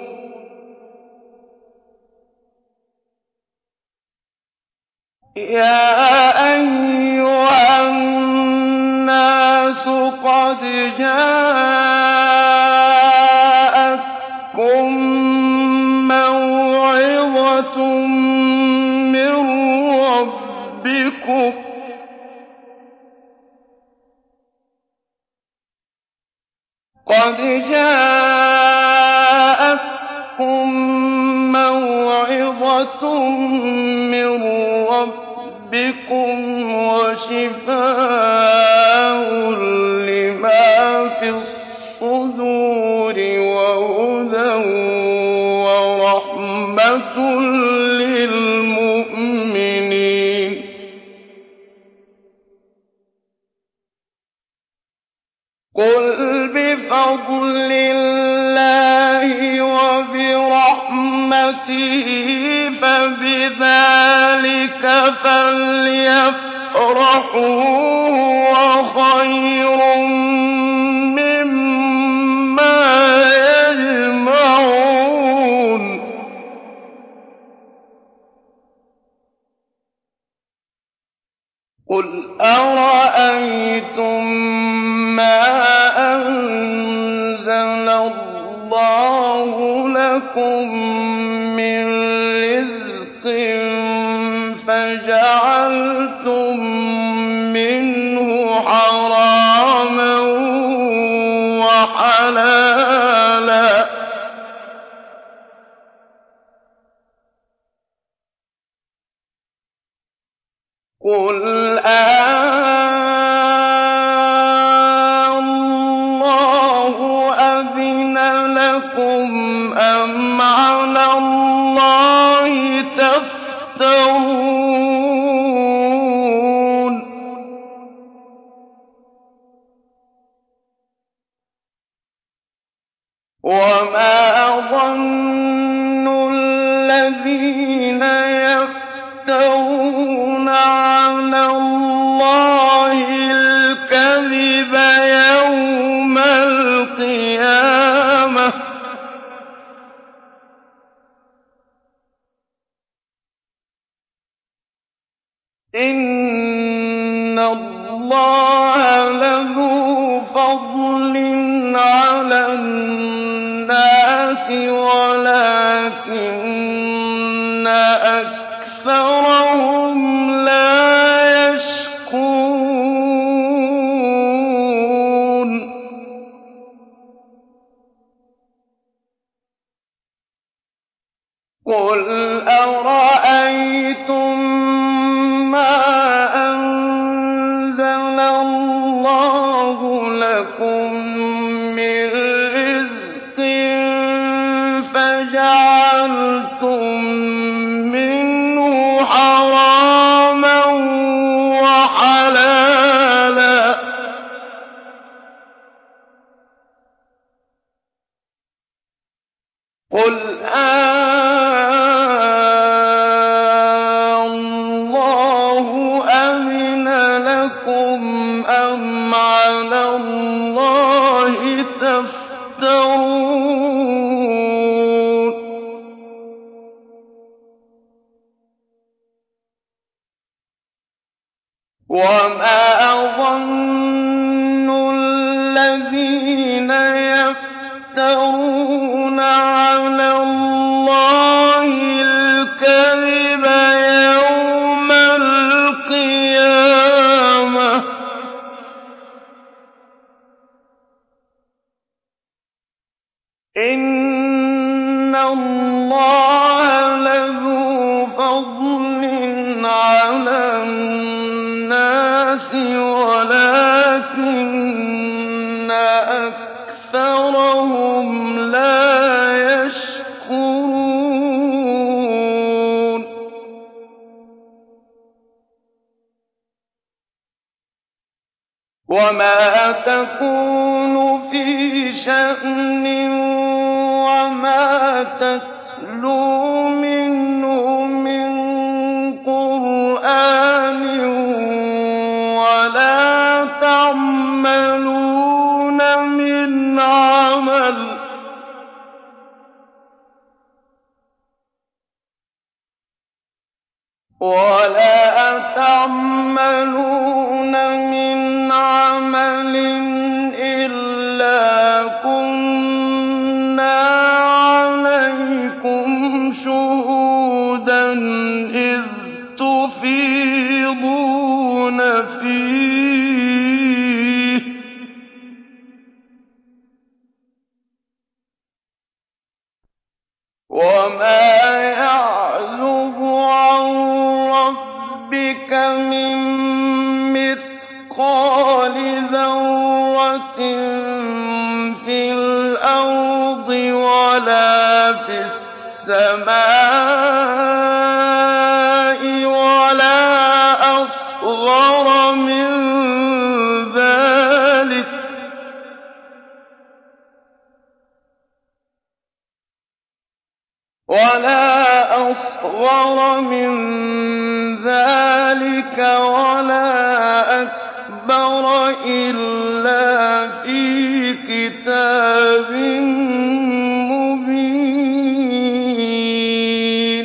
يَا أَيُّهَا النَّاسُ قَدْ جَاءَتْكُم مَّوْعِظَةٌ مِّن رَّبِّكُمْ قَدْ جَاءَتْكُم مَّوْعِظَةٌ مِّن رَّبِّكُمْ وَشِفَاءٌ لِّمَا فِي الصُّدُورِ وَهُدًى وَرَحْمَةٌ لِّلْمُؤْمِنِينَ قُلْ بِفَضْلِ اللَّهِ وَبِرَحْمَتِهِ فَبِذَٰلِكَ فَلْيَفْرَحُوا هُوَ خَيْرٌ مِّمَّا يَجْمَعُونَ قُلْ أَرَأَيْتُم مَّا أَنزَلَ اللَّهُ لَكُم مِّن رِّزْقٍ فَجَعَلْتُم مِّنْهُ حَرَامًا وَحَلَالًا قُلْ آللَّهُ أَذِنَ لَكُمْ أَمْ عَلَى اللَّهِ تَفْتَرُونَ وَمَا ظَنُّ الَّذِينَ يَفْتَرُونَ عَلَى اللَّهِ الْكَذِبَ يَوْمَ إِنَّ اللَّهَ لَذُو فَضْلٍ عَلَى النَّاسِ وَلَٰكِنَّ أَكْثَرَهُمْ لَا يَشْكُرُونَ قُلْ أَرَأَيْتُم مَّا أَنزَلَ اللَّهُ لَكُم مِّن رِّزْقٍ فَجَعَلْتُم مِّنْهُ حَرَامًا وَحَلَالًا ۖ قُلْ آللَّهُ أَذِنَ لَكُمْ أَمْ عَلَى اللَّهِ تَفْتَرُونَ وَمَا ظَنُّ الَّذِينَ يَفْتَرُونَ عَلَى اللَّهِ الْكَذِبَ يَوْمَ الْقِيَامَةِ ۗ إِنَّ اللَّهَ لَذُو فَضْلٍ عَلَى النَّاسِ وَلَٰكِنَّ أَكْثَرَهُمْ لَا يَشْكُرُونَ وَمَا تَكُونُ فِي شَأْنٍ وَمَا تَتْلُو مِنْهُ مِن قُرْآنٍ وَلَا تَعْمَلُونَ مِنْ عَمَلٍ وَلَا تَعْمَلُونَ مِنْ عَمَلٍ إِلَّا كُنَّا عَلَيْكُمْ شُهُودًا إِذْ تُفِيضُونَ فِيهِ ۚ وَمَا يَعْزُبُ عَن رَّبِّكَ مِن مِّثْقَالِ ذَرَّةٍ فِي الْأَرْضِ وَلَا فِي السَّمَاءِ وَلَا أَصْغَرَ مِن ذَٰلِكَ وَلَا أَصْغَرَ مِن ذَٰلِكَ وَلَا أَكْبَرَ إِلَّا فِي كِتَابٍ مُّبِينٍ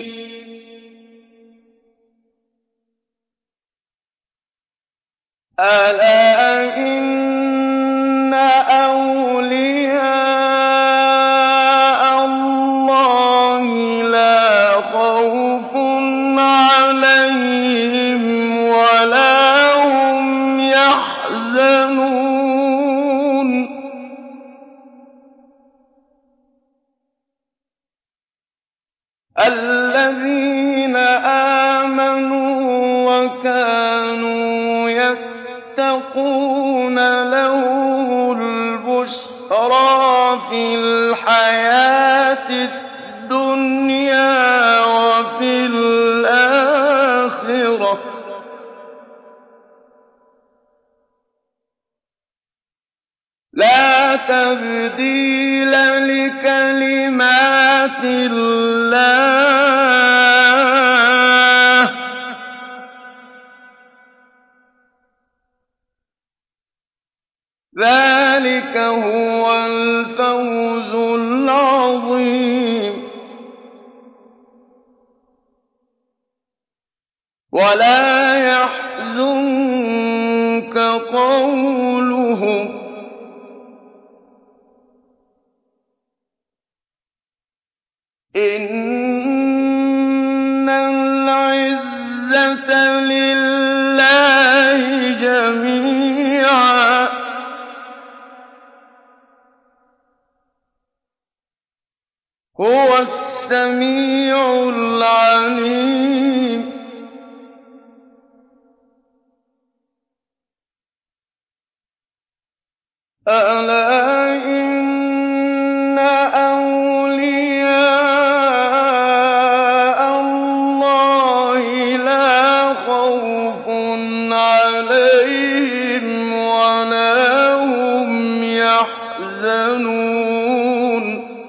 أَلَا إِنَّ أَوْلِيَاءَ اللَّهِ لَا خَوْفٌ عَلَيْهِمْ وَلَا هُمْ يَحْزَنُونَ الَّذِينَ آمَنُوا وَكَانُوا يَتَّقُونَ لَهُمُ الْبُشْرَىٰ فِي الْحَيَاةِ الدُّنْيَا وَفِي الْآخِرَةِ ۚ لَا تَبْدِيلَ لِكَلِمَاتِ اللَّهِ ۚ ذَٰلِكَ هُوَ الْفَوْزُ الْعَظِيمُ وَلَا يَحْزُنكَ قَوْلُهُمْ ۘ إِنَّ الْعِزَّةَ لِلَّهِ جَمِيعًا ۚ هُوَ السَّمِيعُ الْعَلِيمُ أَلَا إِنَّ أَوْلِيَاءَ اللَّهِ لَا خَوْفٌ عَلَيْهِمْ وَلَا هُمْ يَحْزَنُونَ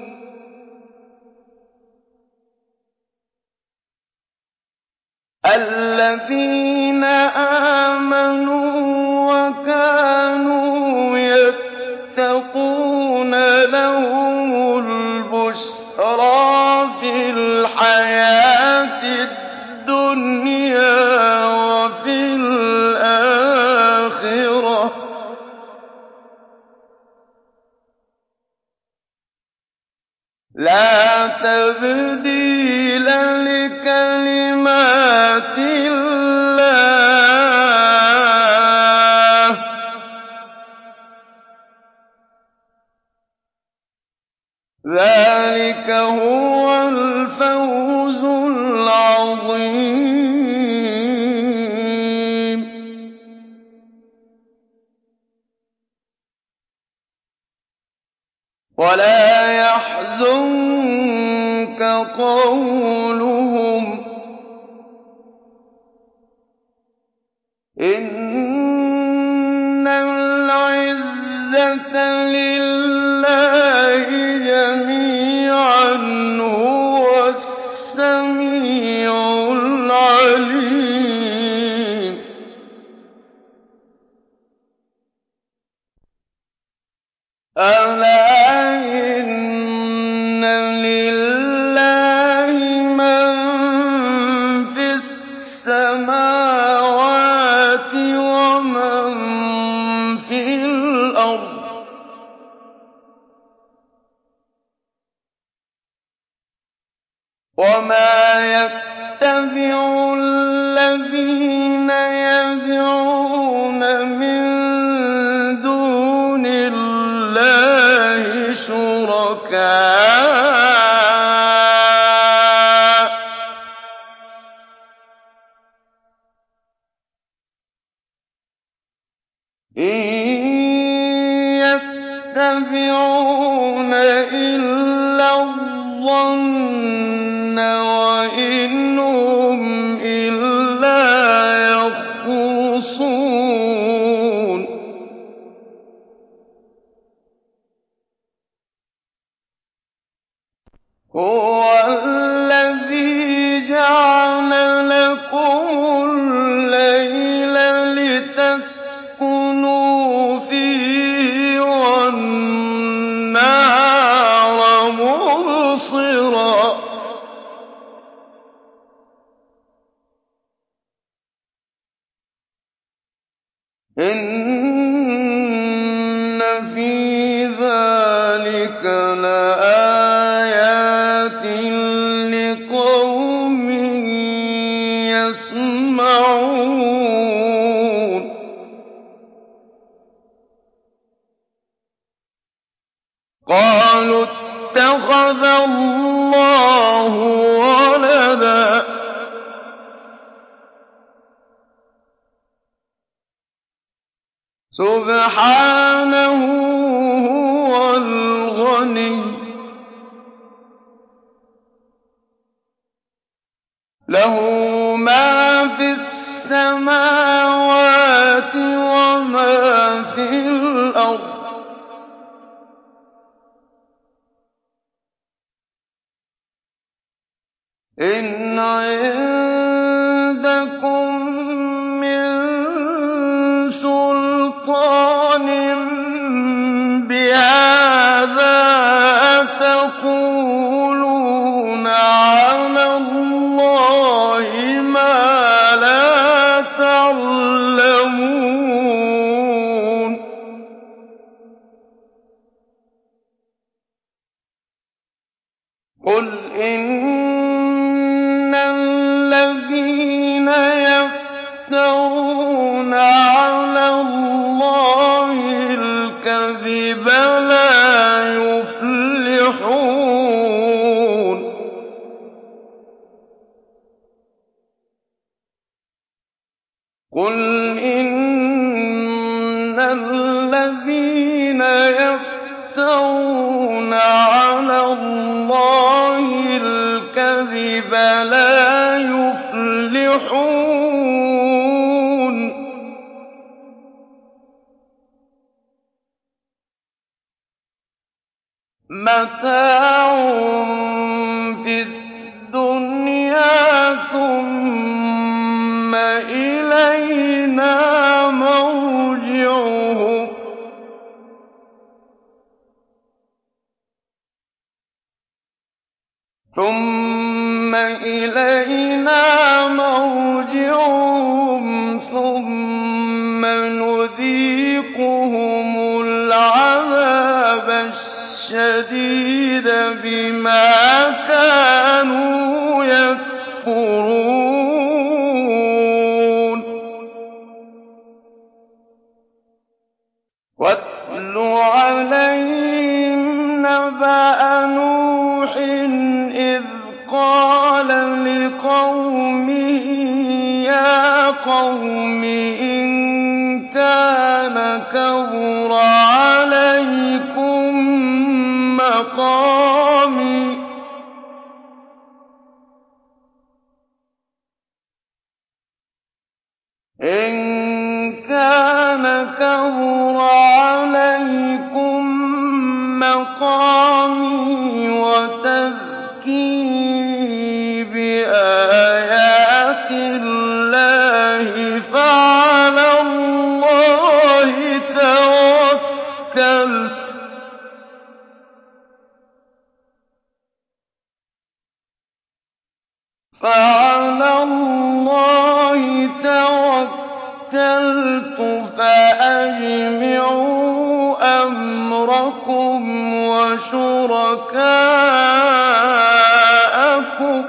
الَّذِينَ آمَنُوا وَكَانُوا يَتَّقُونَ لَهُمُ الْبُشْرَىٰ فِي الْحَيَاةِ الدُّنْيَا وَفِي الْآخِرَةِ ۚ لَا تَبْدِيلَ لِكَلِمَاتِ اللَّهِ ۚ ذَٰلِكَ هُوَ الْفَوْزُ الْعَظِيمُ وَلَا يَحْزُنكَ قَوْلُهُمْ ۘ إِنَّ الْعِزَّةَ لِلَّهِ جَمِيعًا ۚ هُوَ السَّمِيعُ الْعَلِيمُ أَلَا إِنَّ لِلَّهِ مَن فِي السَّمَاوَاتِ وَمَن فِي الْأَرْضِ ۗ وَمَا يَتَّبِعُ الَّذِينَ يَدْعُونَ مِن دُونِ اللَّهِ شُرَكَاءَ إِن يَتَّبِعُونَ إِلَّا الظَّنَّ وَإِنْ هُمْ إِلَّا يَخْرُصُونَ هُوَ الَّذِي جَعَلَ لَكُمُ اللَّيْلَ لِتَسْكُنُوا فِيهِ وَالنَّهَارَ مُبْصِرًا ۚ إِنَّ فِي ذَٰلِكَ لَآيَاتٍ لِّقَوْمٍ يَسْمَعُونَ قَالُوا اتَّخَذَ اللَّهُ وَلَدًا ۗ سُبْحَانَهُ هُوَ الْغَنِيُّ ۖ لَهُ مَا فِي السَّمَاوَاتِ وَمَا فِي الْأَرْضِ ۗ إِنْ عِندَكُم مِّن سُلْطَانٍ بِهَٰذَا أَتَقُولُونَ عَلَى اللَّهِ مَا لَا يَفْتَرُونَ عَلَى اللَّهِ الْكَذِبَ لَا يُفْلِحُونَ قُلْ إِنَّ الَّذِينَ يَفْتَرُونَ عَلَى اللَّهِ الْكَذِبَ لَا يُفْلِحُونَ مَتَاعٌ فِي الدُّنْيَا ثُمَّ إِلَيْنَا مَرْجِعُهُمْ ثُمَّ إِلَيْنَا مَرْجِعُهُمْ ثُمَّ نُذِيقُهُمُ الْعَذَابَ الشَّدِيدَ بِمَا كَانُوا يَكْفُرُونَ وَاتْلُ عَلَيْهِمْ نَبَأَ نُوحٍ إِذْ قَالَ لِقَوْمِهِ يَا قَوْمِ إِن كَانَ كَبُرَ عَلَيْكُم مَّقَامِي إِن كَانَ كَبُرَ عَلَيْكُم مَّقَامِي وَتَذْكِيرِي بِآيَاتِ اللَّهِ فَعَلَى اللَّهِ تَوَكَّلْتُ فَعَلَى اللَّهِ تَوَكَّلْتُ فَأَجْمِعُوا أَمْرَكُمْ وَشُرَكَاءَكُمْ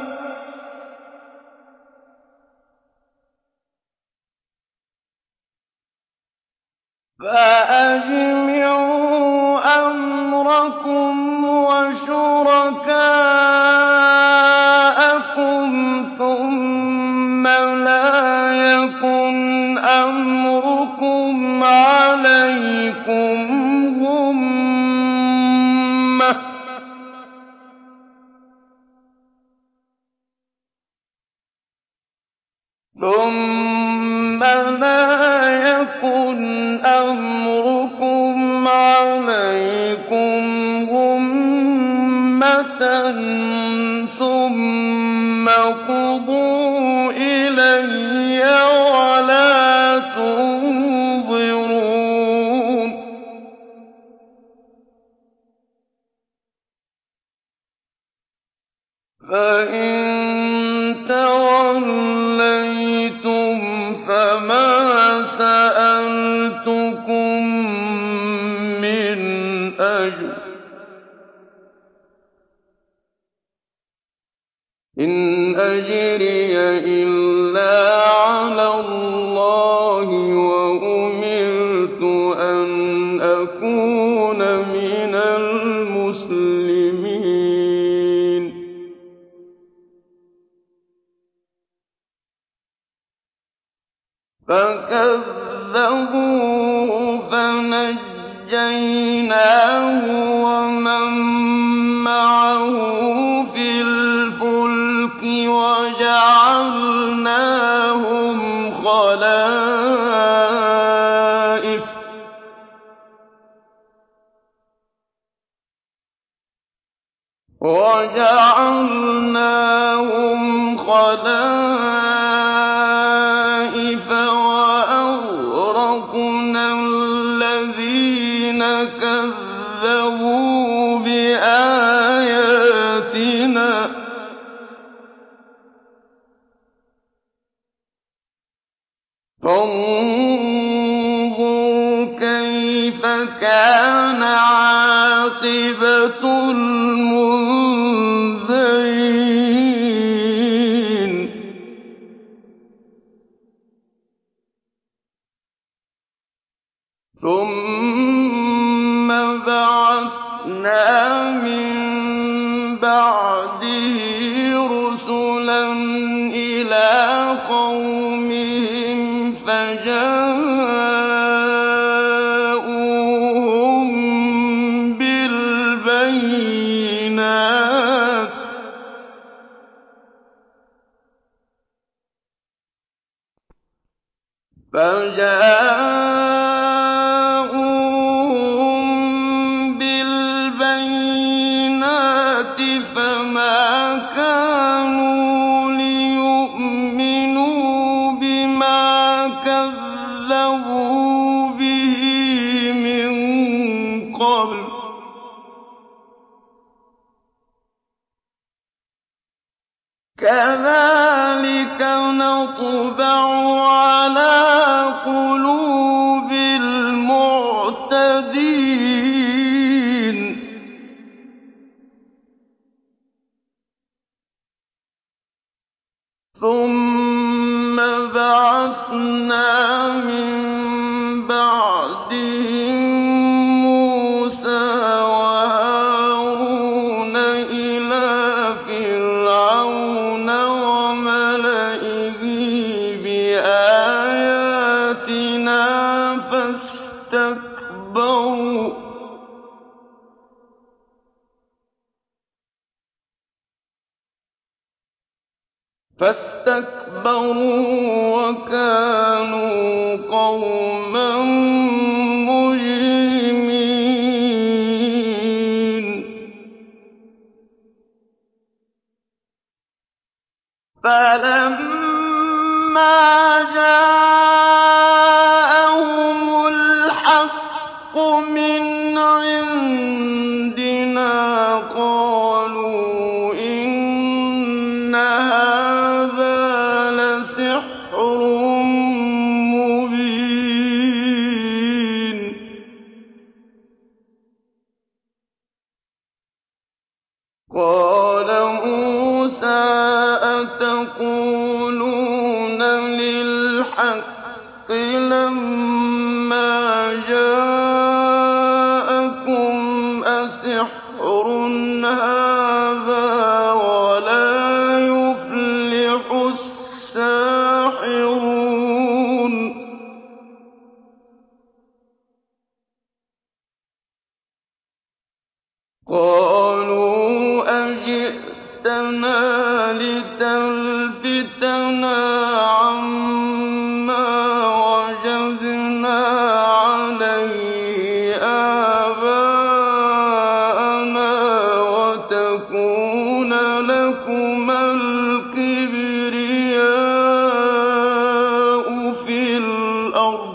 فَأَجْمِعُوا أَمْرَكُمْ وَشُرَكَاءَكُمْ ثُمَّ لَا يَكُنْ أَمْرُكُمْ عَلَيْكُمْ غُمَّةً ثُمَّ لَا يَكُنْ أَمْرُكُمْ عَلَيْكُمْ غُمَّةً ثُمَّ اقْضُوا إِلَيَّ وَلَا تُنظِرُونِ فَإِن تَوَلَّيْتُمْ فَمَا سَأَلْتُكُم مِّنْ أَجْرٍ ۖ إِنْ أَجْرِيَ إِلَّا عَلَى اللَّهِ وَأُمِرْتُ أَنْ أَكُونَ مِنَ الْمُسْلِمِينَ فَكَذَّبُوهُ فَنَجَّيْنَاهُ وَمَن مَّعَهُ فِي الْفُلْكِ وَجَعَلْنَاهُمْ خَلَائِفَ وَجَعَلْنَاهُمْ خَلَائِفَ وَأَغْرَقْنَا الَّذِينَ كَذَّبُوا بِآيَاتِنَا ۖ فانظُرْ كَيْفَ كَانَ عَاقِبَةُ الْمُنذَرِينَ ثُمَّ بَعَثْنَا مِن بَعْدِهِ رُسُلًا إِلَىٰ قَوْمِهِمْ فَجَاءُوهُم بِالْبَيِّنَاتِ فَمَا كَانُوا لِيُؤْمِنُوا بِمَا كَذَّبُوا بِهِ مِن قَبْلُ ۚ كَذَٰلِكَ نَطْبَعُ عَلَىٰ قُلُوبِ الْمُعْتَدِينَ ثُمَّ بَعَثْنَا مِن بَعْدِهِم مُّوسَىٰ وَهَارُونَ إِلَىٰ فِرْعَوْنَ وَمَلَئِهِ بِآيَاتِنَا فَاسْتَكْبَرُوا فَاسْتَكْبَرُوا وَكَانُوا قَوْمًا مُّجْرِمِينَ فَلَمَّا جَاءَهُمُ الْحَقُّ مِنْ عِندِنَا قَالُوا إِنَّ هَٰذَا لَسِحْرٌ مُّبِينٌ قَالَ مُوسَىٰ أَتَقُولُونَ لِلْحَقِّ لَمَّا جَاءَكُمْ أَسِحْرٌ هَٰذَا وَلَا يُفْلِحُ السَّاحِرُونَ قَالُوا أَجِئْتَنَا لِتَلْفِتَنَا عَمَّا وَجَدْنَا عَلَيْهِ آبَاءَنَا وَتَكُونَ لَكُمَا الْكِبْرِيَاءُ فِي الْأَرْضِ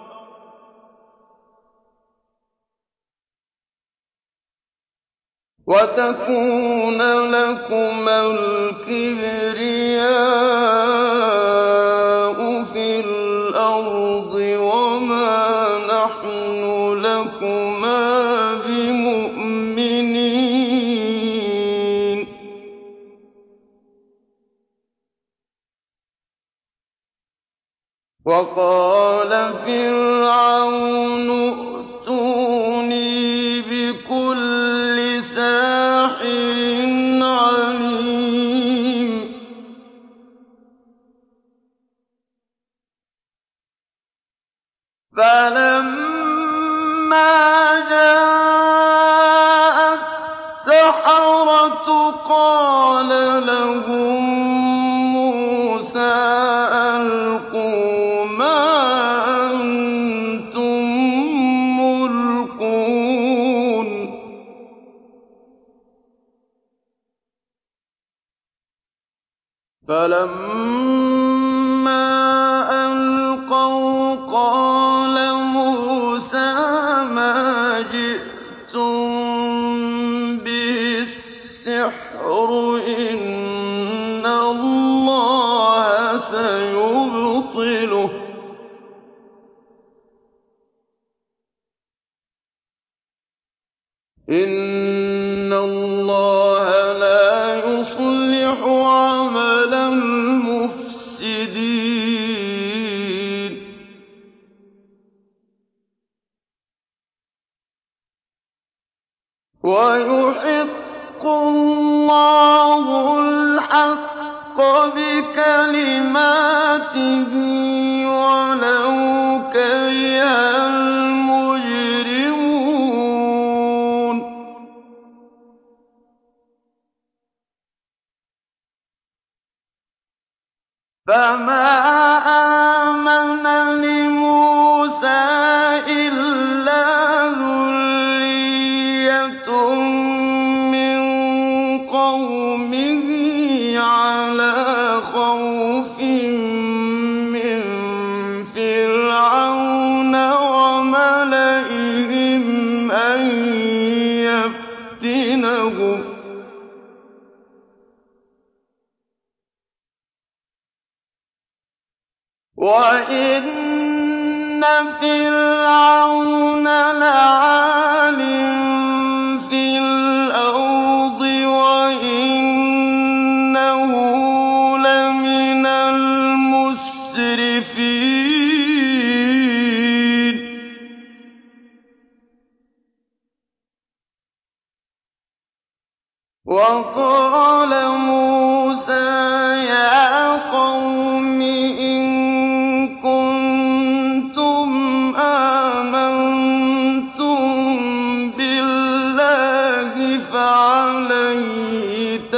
وَتَكُونَ لَكُمَا الْكِبْرِيَاءُ فِي الْأَرْضِ وَمَا نَحْنُ لَكُمَا بِمُؤْمِنِينَ وَقَالَ فِرْعَوْنُ ائْتُونِي بِكُلِّ سَاحِرٍ عَلِيمٍ فَلَمَّا جَاءَ السَّحَرَةُ قَالَ لَهُم مُّوسَىٰ أَلْقُوا مَا أَنتُم مُّلْقُونَ فَلَمَّا أَلْقَوْا قَالَ مُوسَىٰ مَا جِئْتُم بِهِ السِّحْرُ ۖ إِنَّ اللَّهَ سَيُبْطِلُهُ ۖ إِنَّ اللَّهَ لَا يُصْلِحُ عَمَلَ الْمُفْسِدِينَ وَيُحِقُّ اللَّهُ الْحَقَّ بِكَلِمَاتِهِ وَلَوْ كَرِهَ الْمُجْرِمُونَ فَمَا آمَنَ لِمُوسَىٰ إِلَّا ذُرِّيَّةٌ مِّن قَوْمِهِ عَلَىٰ خَوْفٍ مِّن فِرْعَوْنَ وَمَلَئِهِمْ أَن يَفْتِنَهُمْ ۚ وَإِنَّ فِرْعَوْنَ لَعَالٍ فِي الْأَرْضِ وَإِنَّهُ لَمِنَ الْمُسْرِفِينَ وَقَالَ مُوسَىٰ يَا قَوْمِ إِن كُنتُمْ آمَنتُم بِاللَّهِ فَعَلَيْهِ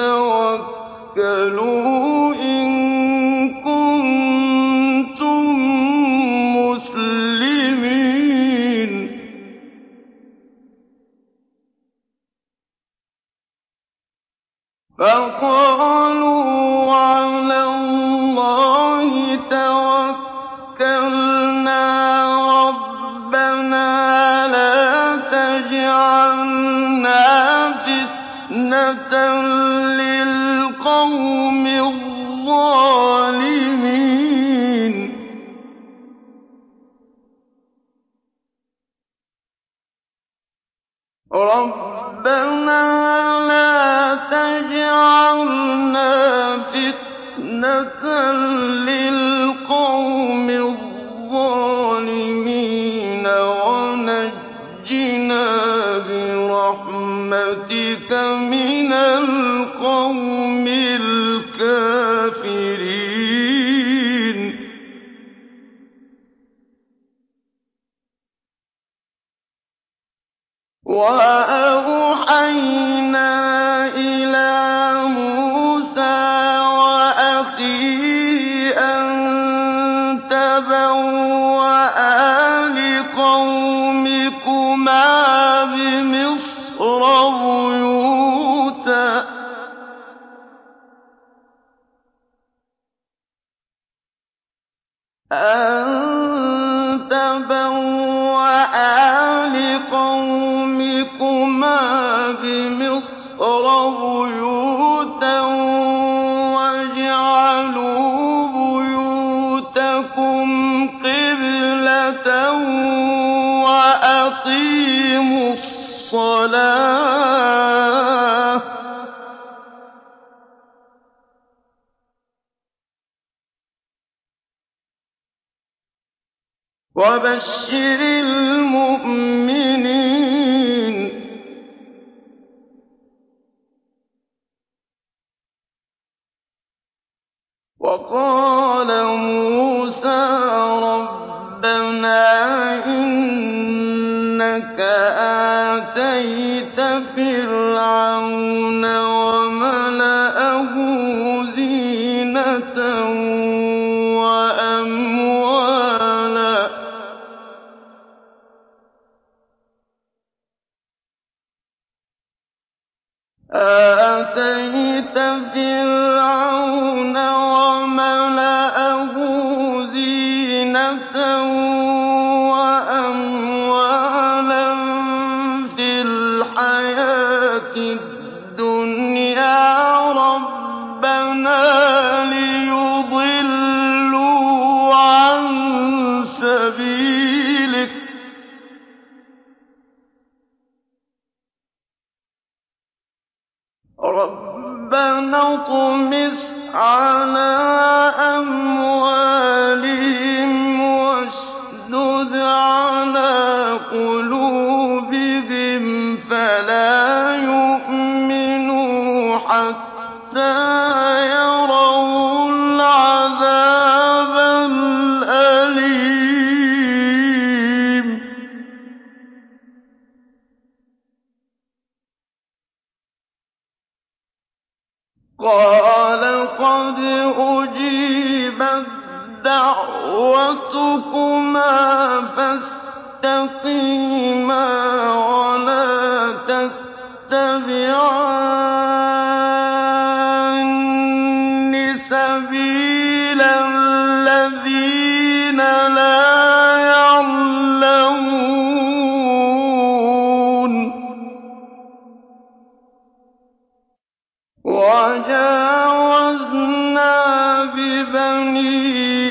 تَوَكَّلُوا إِن كُنتُم مُّسْلِمِينَ فَقَالُوا عَلَى اللَّهِ تَوَكَّلْنَا رَبَّنَا لَا تَجْعَلْنَا فِتْنَةً لِّلْقَوْمِ الظَّالِمِينَ رَبَّنَا لَا تَجْعَلْنَا فِتْنَةً لِّلْقَوْمِ الظَّالِمِينَ وَنَجِّنَا بِرَحْمَتِكَ مِنَ الْقَوْمِ الْكَافِرِينَ وَأَوْحَيْنَا إِلَىٰ مُوسَىٰ وَأَخِيهِ أَن تَبَوَّآ لِقَوْمِكُمَا بِمِصْرَ بُيُوتًا وَاجْعَلُوا بُيُوتَكُمْ قِبْلَةً وَأَقِيمُوا الصَّلَاةَ ۗ وَبَشِّرِ الْمُؤْمِنِينَ وَقَالَ مُوسَىٰ رَبَّنَا إِنَّكَ آتَيْتَ فِرْعَوْنَ وَمَلَأَهُ زِينَةً وَأَمْوَالًا آتَيْتَ فِرْعَوْنَ وَمَلَأَهُ زِينَةً وَأَمْوَالًا فِي الْحَيَاةِ الدُّنْيَا رَبَّنَا لِيُضِلُّوا عَن سَبِيلِكَ ۖ رَبَّنَا اطْمِسْ عَلَىٰ أَمْوَالِهِمْ وَاشْدُدْ عَلَىٰ قُلُوبِهِمْ فَلَا قَالَ قَدْ أُجِيبَت دَّعْوَتُكُمَا فَاسْتَقِيمَا وَلَا تَتَّبِعَانِّ سَبِيلَ الَّذِينَ لَا يَعْلَمُونَ. وَجَاوَزْنَا بِبَنِي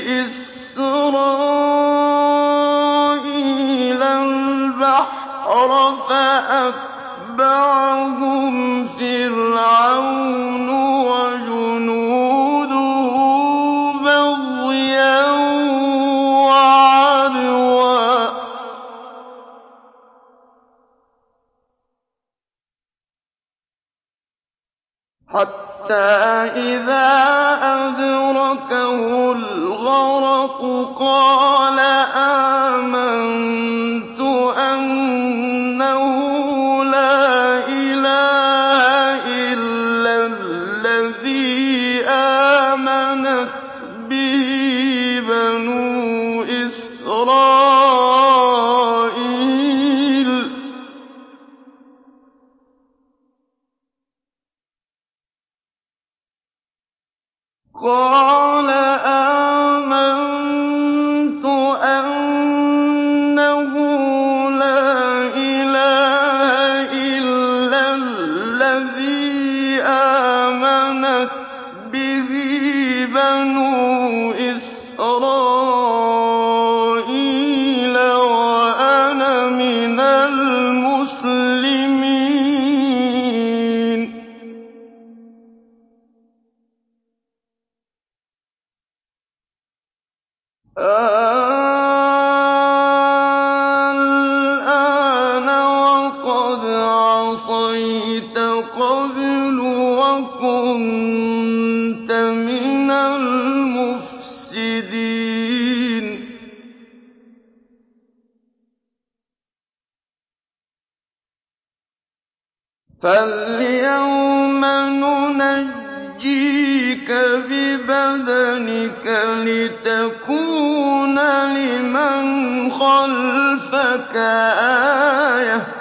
إِسْرَائِيلَ الْبَحْرَ فَأَتْبَعَهُمْ فِرْعَوْنُ وَجُنُودُهُ بَغْيًا وَعَدْوًا حَتَّىٰ إِذَا أَدْرَكَهُ الْغَرَقُ قَالَ آمَنتُ أَنَّهُ لَا إِلَٰهَ إِلَّا الَّذِي آمَنَتْ بِهِ بَنُو إِسْرَائِيلَ قَالَ آمَنتُ أَنَّهُ لَا إِلَٰهَ إِلَّا الَّذِي آمَنَتْ بِهِ بَنُو إِسْرَائِيلَ وَأَنَا مِنَ الْمُسْلِمِينَ. الْآنَ وَقَدْ عَصَيْتَ قَبْلُ وَكُنتَ مِنَ الْمُفْسِدِينَ. فَالْيَوْمَ نُنَجِّيكَ بِبَدَنِكَ لِتَكُونَ لِمَنْ خَلْفَكَ آيَةً ۚ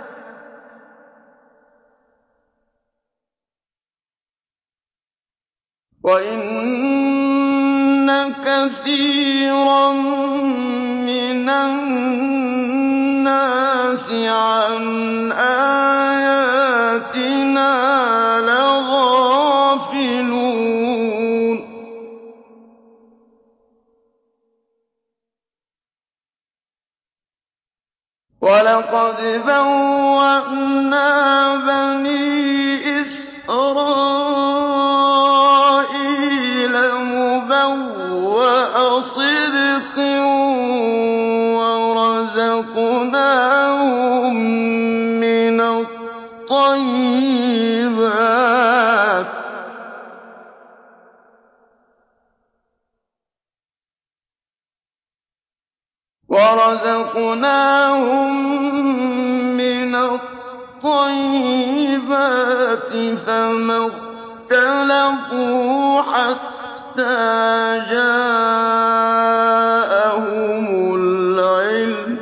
وَإِنَّ كَثِيرًا مِّنَ النَّاسِ عَنْ آيَاتِنَا لَغَافِلُونَ. وَلَقَدْ بَوَّأْنَا بَنِي إِسْرَائِيلَ مُبَوَّأَ صِدْقٍ وَرَزَقْنَاهُم مِّنَ الطَّيِّبَاتِ وَرَزَقْنَاهُم مِّنَ الطَّيِّبَاتِ فَمَا اخْتَلَفُوا حَتَّىٰ جَاءَهُمُ الْعِلْمُ ۚ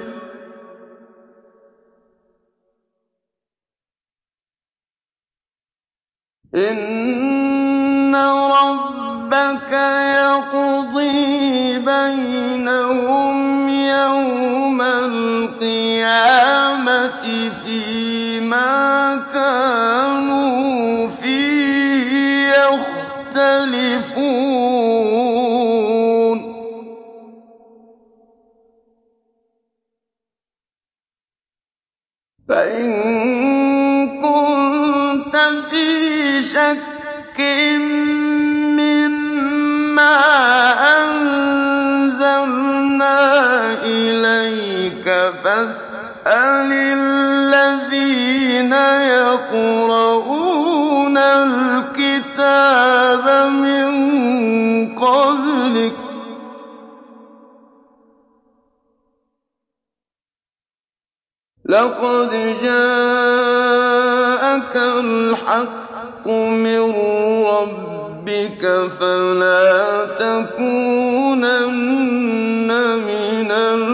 إِنَّ رَبَّكَ يَقْضِي بَيْنَهُمْ يَوْمَ الْقِيَامَةِ فِيمَا كَانُوا فِيهِ يَخْتَلِفُونَ. فَإِن كُنتَ فِي شَكٍّ مِّمَّا أَنزَلْنَا إِلَيْكَ فَاسْأَلِ الَّذِينَ يَقْرَءُونَ الْكِتَابَ مِن قَبْلِكَ ۚ لَقَدْ جَاءَكَ الْحَقُّ مِّن رَّبِّكَ فَلَا تَكُونَنَّ مِنَ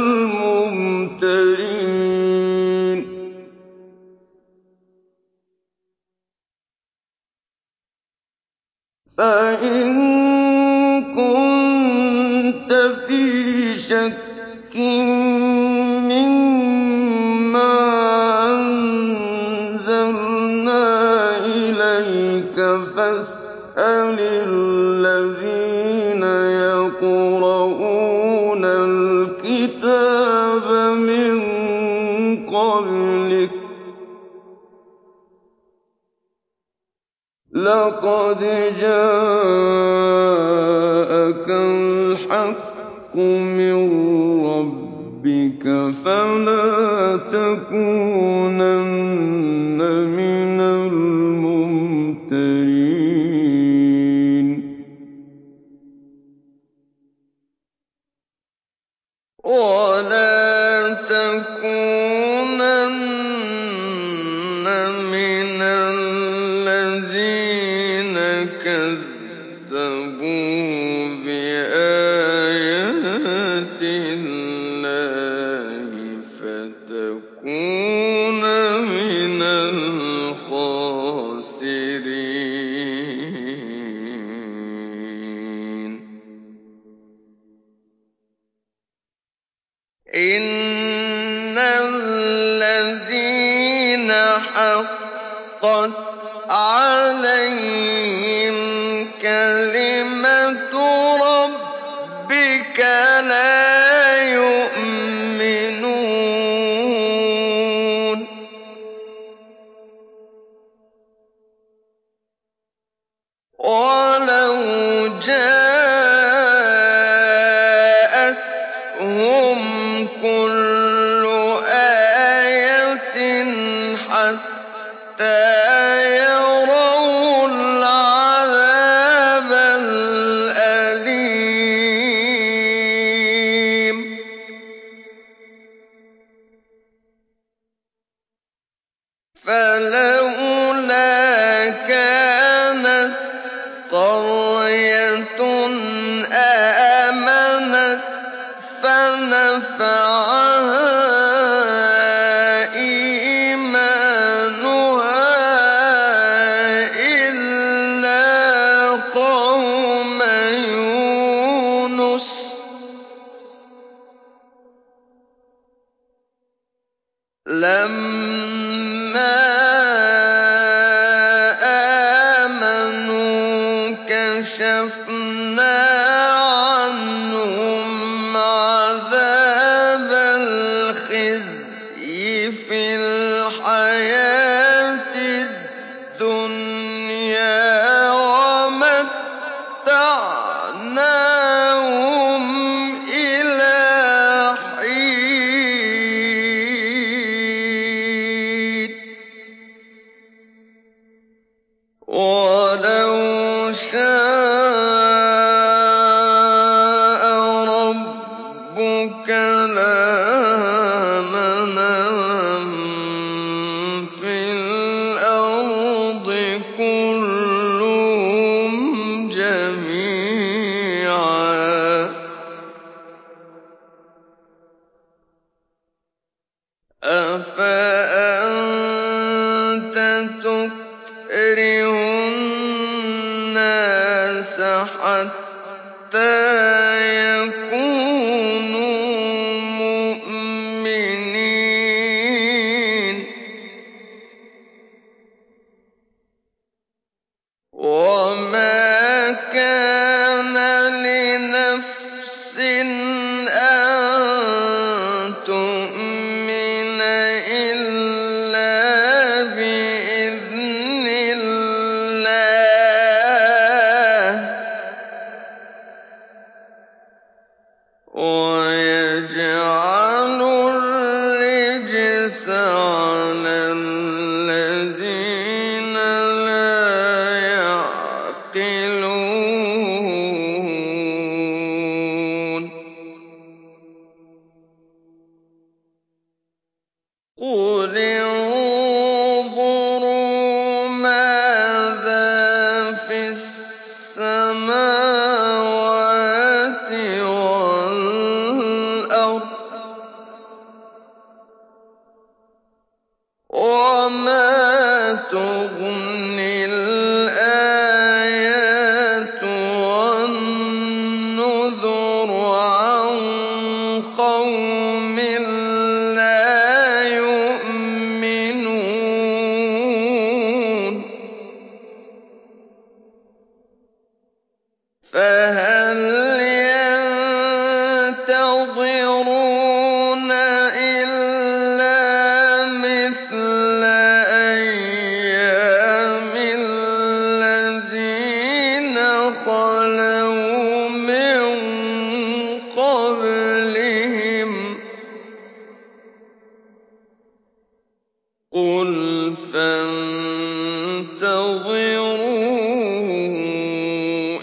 الْمُمْتَرِينَ فَإِن كُنتَ فِي شَكٍّ مِّمَّا أَنزَلْنَا إِلَيْكَ فَاسْأَلِ الَّذِينَ يَقْرَءُونَ الْكِتَابَ مِن قَبْلِكَ ۚ لَقَدْ جَاءَكَ الْحَقُّ مِن رَّبِّكَ فَلَا تَكُونَنَّ مِنَ الْمُمْتَرِينَ وَلَا تَكُونَنَّ مِنَ الَّذِينَ كَذَّبُوا بِآيَاتِ اللَّهِ فَتَكُونَ مِنَ الْخَاسِرِينَ إِنَّ الَّذِينَ حَقَّتْ عَلَيْهِمْ كَلِمَتُ رَبِّكَ لَا يُؤْمِنُونَ وَلَوْ جَاءَتْهُمْ كُلُّ آيَةٍ حَتَّىٰ يَرَوُا الْعَذَابَ الْأَلِيمَ فَلَوْلَا كَانَتْ قَرْيَةٌ آمَنَتْ فَنَفَعَهَا إِيمَانُهَا إِلَّا قَوْمَ يُونُسَ لَمَّا آمَنُوا كَشَفْنَا عَنْهُمْ عَذَابَ الْخِزْيِ فِي الْحَيَاةِ الدُّنْيَا وَمَتَّعْنَاهُمْ إِلَىٰ حِينٍ وَلَوْ شَاءَ رَبُّكَ لَآمَنَ مَن فِي الْأَرْضِ كُلُّهُمْ جَمِيعًا ۚ أَفَأَنتَ تُكْرِهُ النَّاسَ حَتَّىٰ يَكُونُوا مُؤْمِنِينَ وَمَا كَانَ لِنَفْسٍ أَن تُؤْمِنَ إِلَّا بِإِذْنِ اللَّهِ ۚ وَيَجْعَلُ الرِّجْسَ عَلَى الَّذِينَ لَا يَعْقِلُونَ قُلِ انظُرُوا مَاذَا الْأَرْضِ وَمَا تُغْنِي الْآيَاتُ وَالنُّذُرُ عَن قَوْمٍ لَّا يُؤْمِنُونَ فَهَلْ يَنتَظِرُونَ إِلَّا مِثْلَ أَيَّامِ الَّذِينَ خَلَوْا مِن قَبْلِهِمْ ۚ قُلْ فَانتَظِرُوا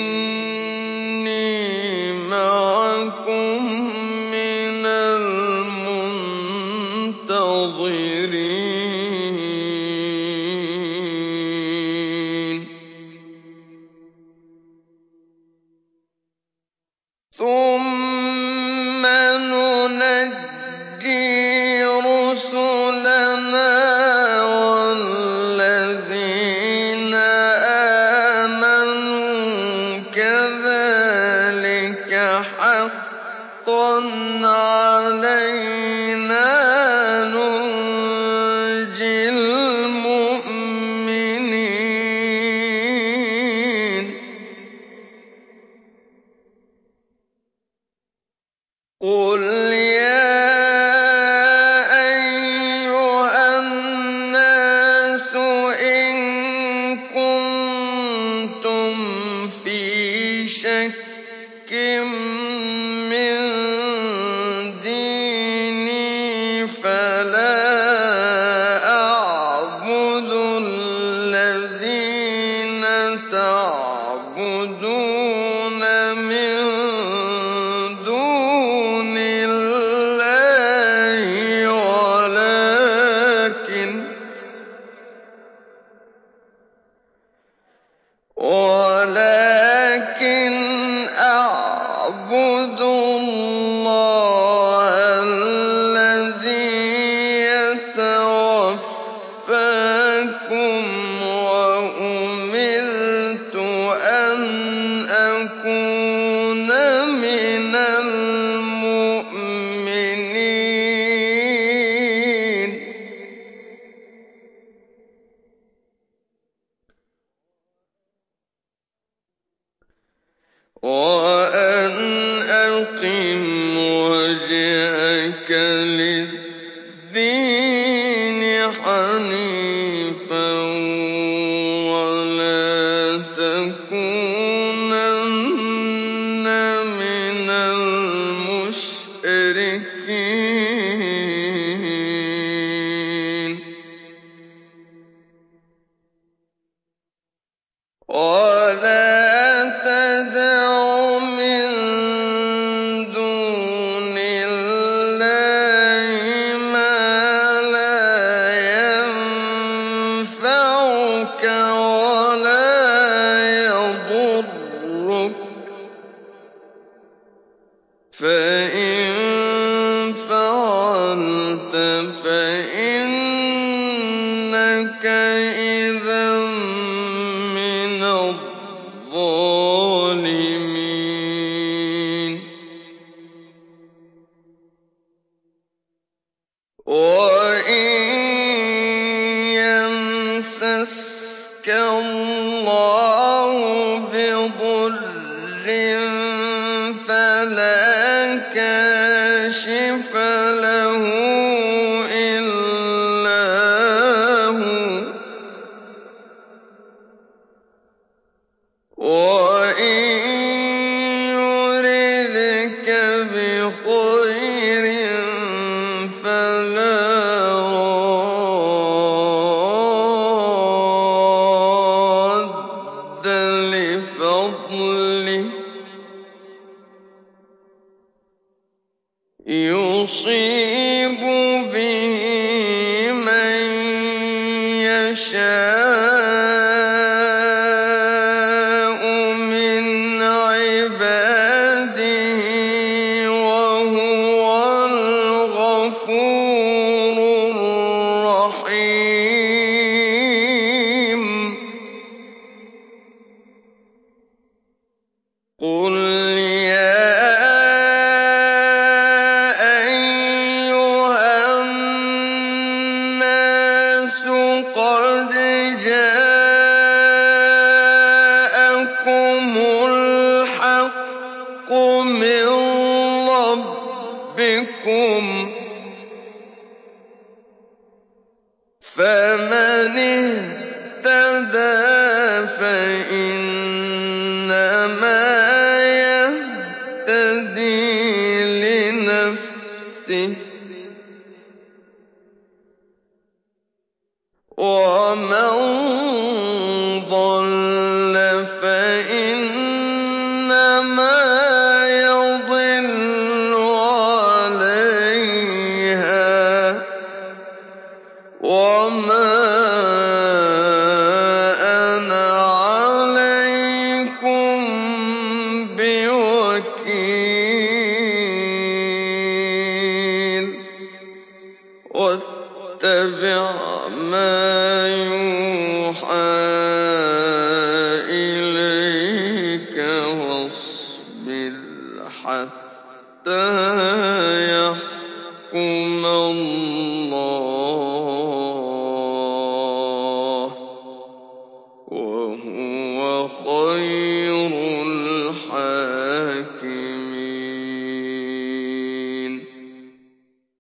إِنِّي مَعَكُم مِّنَ الْمُنتَظِرِينَ ثُمَّ نُنَجِّي رُسُلَنَا وَالَّذِينَ آمَنُوا كَذَٰلِكَ حَقًّا عَلَيْنَا نُنجِي الْمُؤْمِنِينَ قُلْ يَا أَيُّهَا النَّاسُ إِن كُنتُمْ فِي شَكٍّ مِّن دِينِي فَلَا أَعْبُدُ الَّذِينَ تَعْبُدُونَ مِن دُونِ اللَّهِ وَلَٰكِنْ أَعْبُدُ اللَّهَ الَّذِي يَتَوَفَّاكُمْ ۖ وَأُمِرْتُ أَنْ أَكُونَ مِنَ الْمُؤْمِنِينَ وَأَنْ أَقِمْ وَجْهَكَ لِلدِّينِ حَنِيفًا وَلَا تَكُونَنَّ مِنَ الْمُشْرِكِينَ وَلَا تَدْعُ مِن دُونِ اللَّهِ مَا لَا يَنفَعُكَ وَلَا يَضُرُّكَ ۖ فَإِن فَعَلْتَ فَإِنَّكَ إِذًا مِّنَ الظَّالِمِينَ وَإِن يَمْسَسْكَ اللَّهُ بِضُرٍّ فَلَا كَاشِفَ لَهُ إِلَّا هُوَ ۖ وَإِن يُرِدْكَ بِخَيْرٍ فَلَا رَادَّ لِفَضْلِهِ ۚ يُصِيبُ بِهِ مَن يَشَاءُ مِنْ عِبَادِهِ ۖ وَهُوَ رَبِّكُمْ ۖ فَمَنِ اهْتَدَىٰ فَإِنَّمَا يَهْتَدِي لِنَفْسِهِ ۖ وَمَن ضَلَّ فَإِنَّمَا يَضِلُّ عَلَيْهَا ۖ وَمَا أَنَا عَلَيْكُم بِوَكِيلٍ وَاتَّبِعْ مَا يُوحَىٰ إِلَيْكَ وَاصْبِرْ حَتَّىٰ